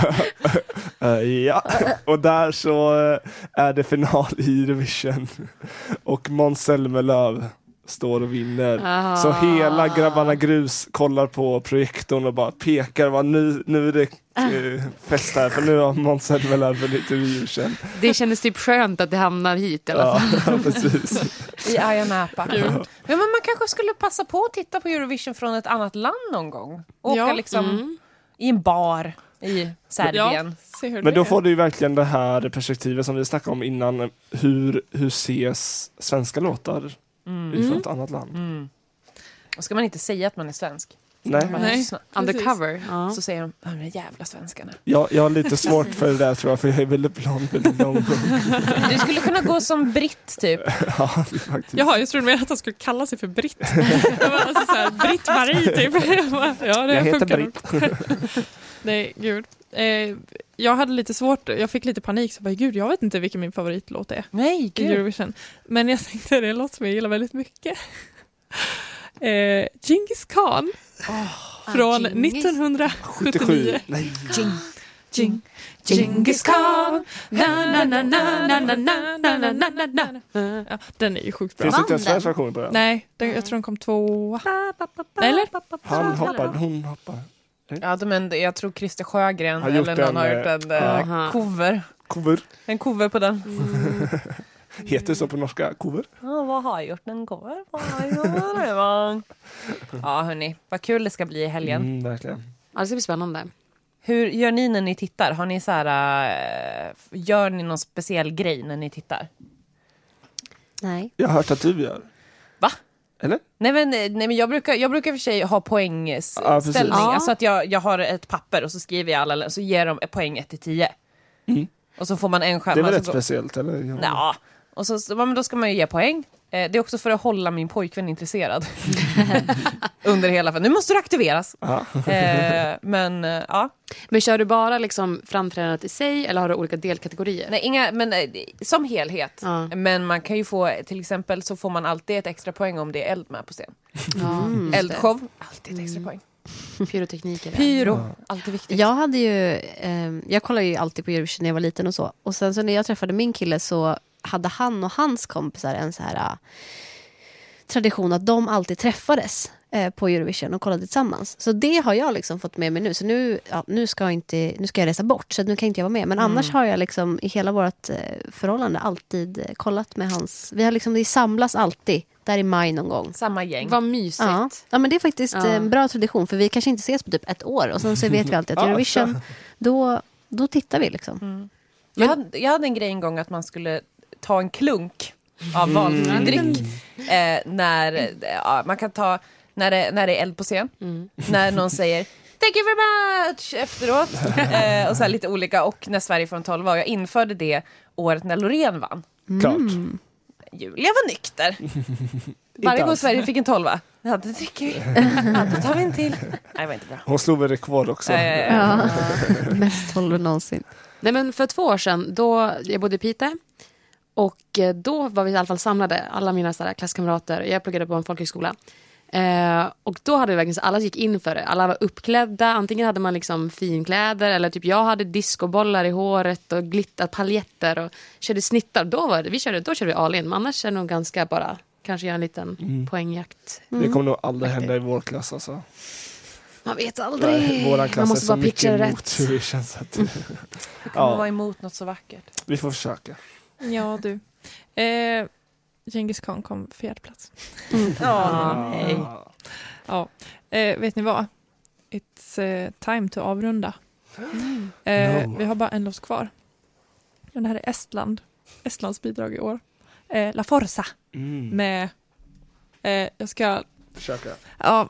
Speaker 1: jag?
Speaker 8: Ja, och där så är det final i Eurovision. Och Måns Zelmerlöw står och vinner. Så hela Grabbarna Grus kollar på projektorn och bara pekar, nu är det fest här, för nu har Måns Zelmerlöw vunnit Eurovision.
Speaker 1: Det kändes typ skönt att det hamnar hit i alla fall.
Speaker 8: Ja, precis.
Speaker 4: I Ayia Napa. Ja, men man kanske skulle passa på att titta på Eurovision från ett annat land någon gång. Åka liksom i en bar i Serbien.
Speaker 6: Ja,
Speaker 8: men då får du ju verkligen det här perspektivet som vi snackade om innan. Hur ses svenska låtar från ett annat land?
Speaker 4: Och ska man inte säga att man är svensk?
Speaker 8: Nej.
Speaker 1: Undercover.
Speaker 4: Så säger de, de jävla svenskarna.
Speaker 8: Jag har lite svårt för det där, tror jag, för jag är väldigt blond, väldigt lång.
Speaker 4: Du skulle kunna gå som britt typ.
Speaker 8: Ja, faktiskt.
Speaker 6: Jaha, jag trodde mer att han skulle kalla sig för Britt. Jag var alltså så här, Britt-Marie typ.
Speaker 8: Jag heter Britt.
Speaker 6: Nej, gud. Jag hade lite svårt, jag fick lite panik, så bara, gud, jag vet inte vilken min favoritlåt är.
Speaker 4: Nej, gud.
Speaker 6: I Eurovision. Men jag tänkte, det är en låt som jag gillar väldigt mycket. Genghis Khan från 1979.
Speaker 8: Nej.
Speaker 6: Genghis Khan. Ja, den är ju sjukt bra.
Speaker 8: Finns det inte en svensk version på den?
Speaker 6: Nej, jag tror den kom 2. Eller?
Speaker 8: Han hoppar, hon hoppar.
Speaker 4: Ja, men jag tror Christer Sjögren
Speaker 8: har gjort
Speaker 4: eller någon har gjort en cover. En cover på den.
Speaker 8: Heter det så på norska? Cover?
Speaker 4: Ja, vad har jag gjort en cover? Ja, hörni. Vad kul det ska bli i helgen.
Speaker 8: Verkligen.
Speaker 1: Ja, det ska bli spännande.
Speaker 4: Hur gör ni när ni tittar? Har ni så här, gör ni någon speciell grej när ni tittar?
Speaker 7: Nej.
Speaker 8: Jag har hört att du gör.
Speaker 4: Va?
Speaker 8: Eller?
Speaker 4: Nej, men jag brukar för sig ha poängställning. Alltså att jag har ett papper och så skriver jag alla, så ger de poäng 1-10. Och så får man en chans.
Speaker 8: Det är väl rätt speciellt, eller?
Speaker 4: Ja, Och så, men då ska man ju ge poäng. Det är också för att hålla min pojkvän intresserad. Under hela... Nu måste du aktiveras. Men ja.
Speaker 1: Men kör du bara liksom framträdandet i sig eller har du olika delkategorier?
Speaker 4: Nej, inga, men som helhet.
Speaker 1: Ja.
Speaker 4: Men man kan ju få, till exempel så får man alltid ett extra poäng om det är eld med på scen. Eldshow, alltid ett extra poäng.
Speaker 1: Pyrotekniker.
Speaker 4: Pyro, alltid viktigt.
Speaker 7: Jag hade ju, jag kollade ju alltid på Eurovision när jag var liten och så. Och sen så när jag träffade min kille så hade han och hans kompisar en så här tradition att de alltid träffades på Eurovision och kollade tillsammans. Så det har jag liksom fått med mig nu. Så nu ska jag resa bort, så nu kan inte jag vara med. Men annars har jag liksom i hela vårt förhållande alltid kollat med hans... Vi samlas alltid där i maj någon gång.
Speaker 4: Samma gäng.
Speaker 1: Vad mysigt.
Speaker 7: Ja, men det är faktiskt en bra tradition, för vi kanske inte ses på typ ett år. Och sen så vet vi alltid att Eurovision, då tittar vi liksom.
Speaker 4: Jag hade en grej en gång att man skulle ta en klunk av valfri dryck när man kan ta när det är eld på scen, när någon säger thank you very much efteråt och så här lite olika, och när Sverige får en 12 var, jag införde det året när Loreen vann.
Speaker 8: Klart.
Speaker 4: Julia var nykter. Varje gång Sverige fick en 12, ja, det tycker vi. Då tar vi en till. Nej, det var inte bra.
Speaker 8: Hon slog väl rekord också.
Speaker 7: Ja. Mest 12 någonsin.
Speaker 1: Nej, men för 2 år sedan, då jag bodde i Piteå. Och då var vi i alla fall samlade, alla mina klasskamrater. Jag pluggade på en folkhögskola. Och då hade vi verkligen så alla gick in för det. Alla var uppklädda. Antingen hade man liksom finkläder, eller typ jag hade discobollar i håret och glittrat paljetter och körde snittar. Då körde vi all in. Men annars är det nog ganska bara kanske göra en liten poängjakt.
Speaker 8: Det kommer nog aldrig hända i vår klass alltså.
Speaker 1: Man vet aldrig.
Speaker 8: Våran klass
Speaker 1: man måste
Speaker 8: är så
Speaker 1: bara pitcha det
Speaker 8: mycket emot
Speaker 1: rätt.
Speaker 8: känns att
Speaker 4: Det kommer vara emot något så vackert.
Speaker 8: vi får försöka.
Speaker 6: Ja, du. Genghis Khan kom 4:e plats.
Speaker 4: Nej.
Speaker 6: Ja. Vet ni vad? It's time to avrunda. Vi har bara en låt kvar. Och det här är Estlands bidrag i år. La Forza. Med... jag ska...
Speaker 8: Försöka.
Speaker 6: Ja...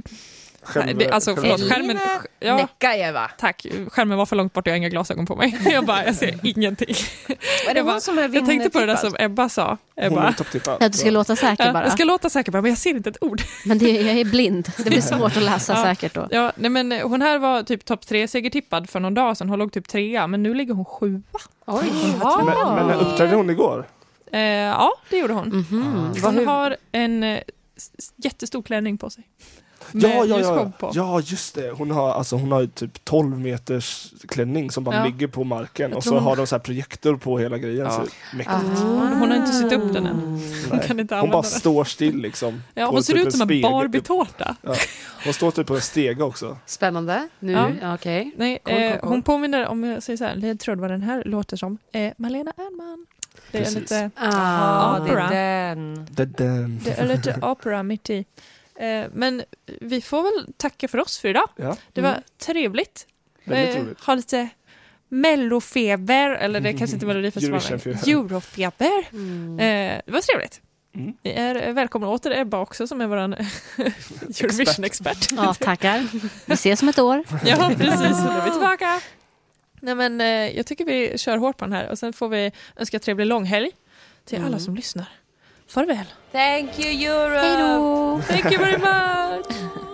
Speaker 6: förlåt, skärmen... Ja,
Speaker 4: Nekajeva.
Speaker 6: tack. Skärmen var för långt bort och jag har inga glasögon på mig. Jag ser ingenting.
Speaker 4: Är det hon som är
Speaker 6: jag tänkte på det där som Ebba sa.
Speaker 8: Hon är topptippad.
Speaker 7: Att du ska låta säker bara.
Speaker 6: Jag ska låta säker bara, men jag ser inte ett ord.
Speaker 7: Men jag är blind. Det blir svårt att läsa säkert då.
Speaker 6: Ja, nej, men hon här var typ topp 3 segertippad för någon dag sedan. Hon låg typ 3, men nu ligger hon 7.
Speaker 1: Oj.
Speaker 8: Men uppträdde hon igår?
Speaker 6: Ja, det gjorde hon. Hon har en jättestor klänning på sig.
Speaker 8: Ja, just det. Hon har ju typ 12 meters klänning som bara ligger på marken. Och så har de så här projektor på hela grejen.
Speaker 6: Ja.
Speaker 8: Så mäktigt.
Speaker 6: Hon har inte sytt upp den än. Hon kan inte
Speaker 8: hon bara
Speaker 6: den.
Speaker 8: står still liksom.
Speaker 6: Ja, hon ser
Speaker 8: typ
Speaker 6: ut som en Barbie-tårta.
Speaker 8: Ja. Hon står typ på en stege också.
Speaker 1: Spännande. Nu,
Speaker 6: Ja.
Speaker 1: okej.
Speaker 6: Nej,
Speaker 1: Cool.
Speaker 6: hon påminner, om jag säger så här, jag tror det var den här låter som Malena Ernman. Det är
Speaker 8: Precis.
Speaker 6: lite
Speaker 4: det
Speaker 6: opera.
Speaker 4: är den.
Speaker 6: Det är lite opera mitt i. Men vi får väl tacka för oss för idag.
Speaker 8: Ja.
Speaker 6: Det var trevligt.
Speaker 8: Väldigt roligt.
Speaker 6: Ha lite mellofeber, eller det kanske inte Melodifestivalen. Eurofeber. Det var trevligt. Vi är välkomna åter Ebba också, som är våran Eurovision-expert.
Speaker 7: Ja, tackar. Vi ses om ett år.
Speaker 6: Ja, precis. Då är vi tillbaka. Nej, men jag tycker vi kör hårt på den här. Och sen får vi önska trevlig långhelg till alla som lyssnar. Farväl.
Speaker 4: Thank you, Europe.
Speaker 7: Hej då.
Speaker 6: Thank you very much.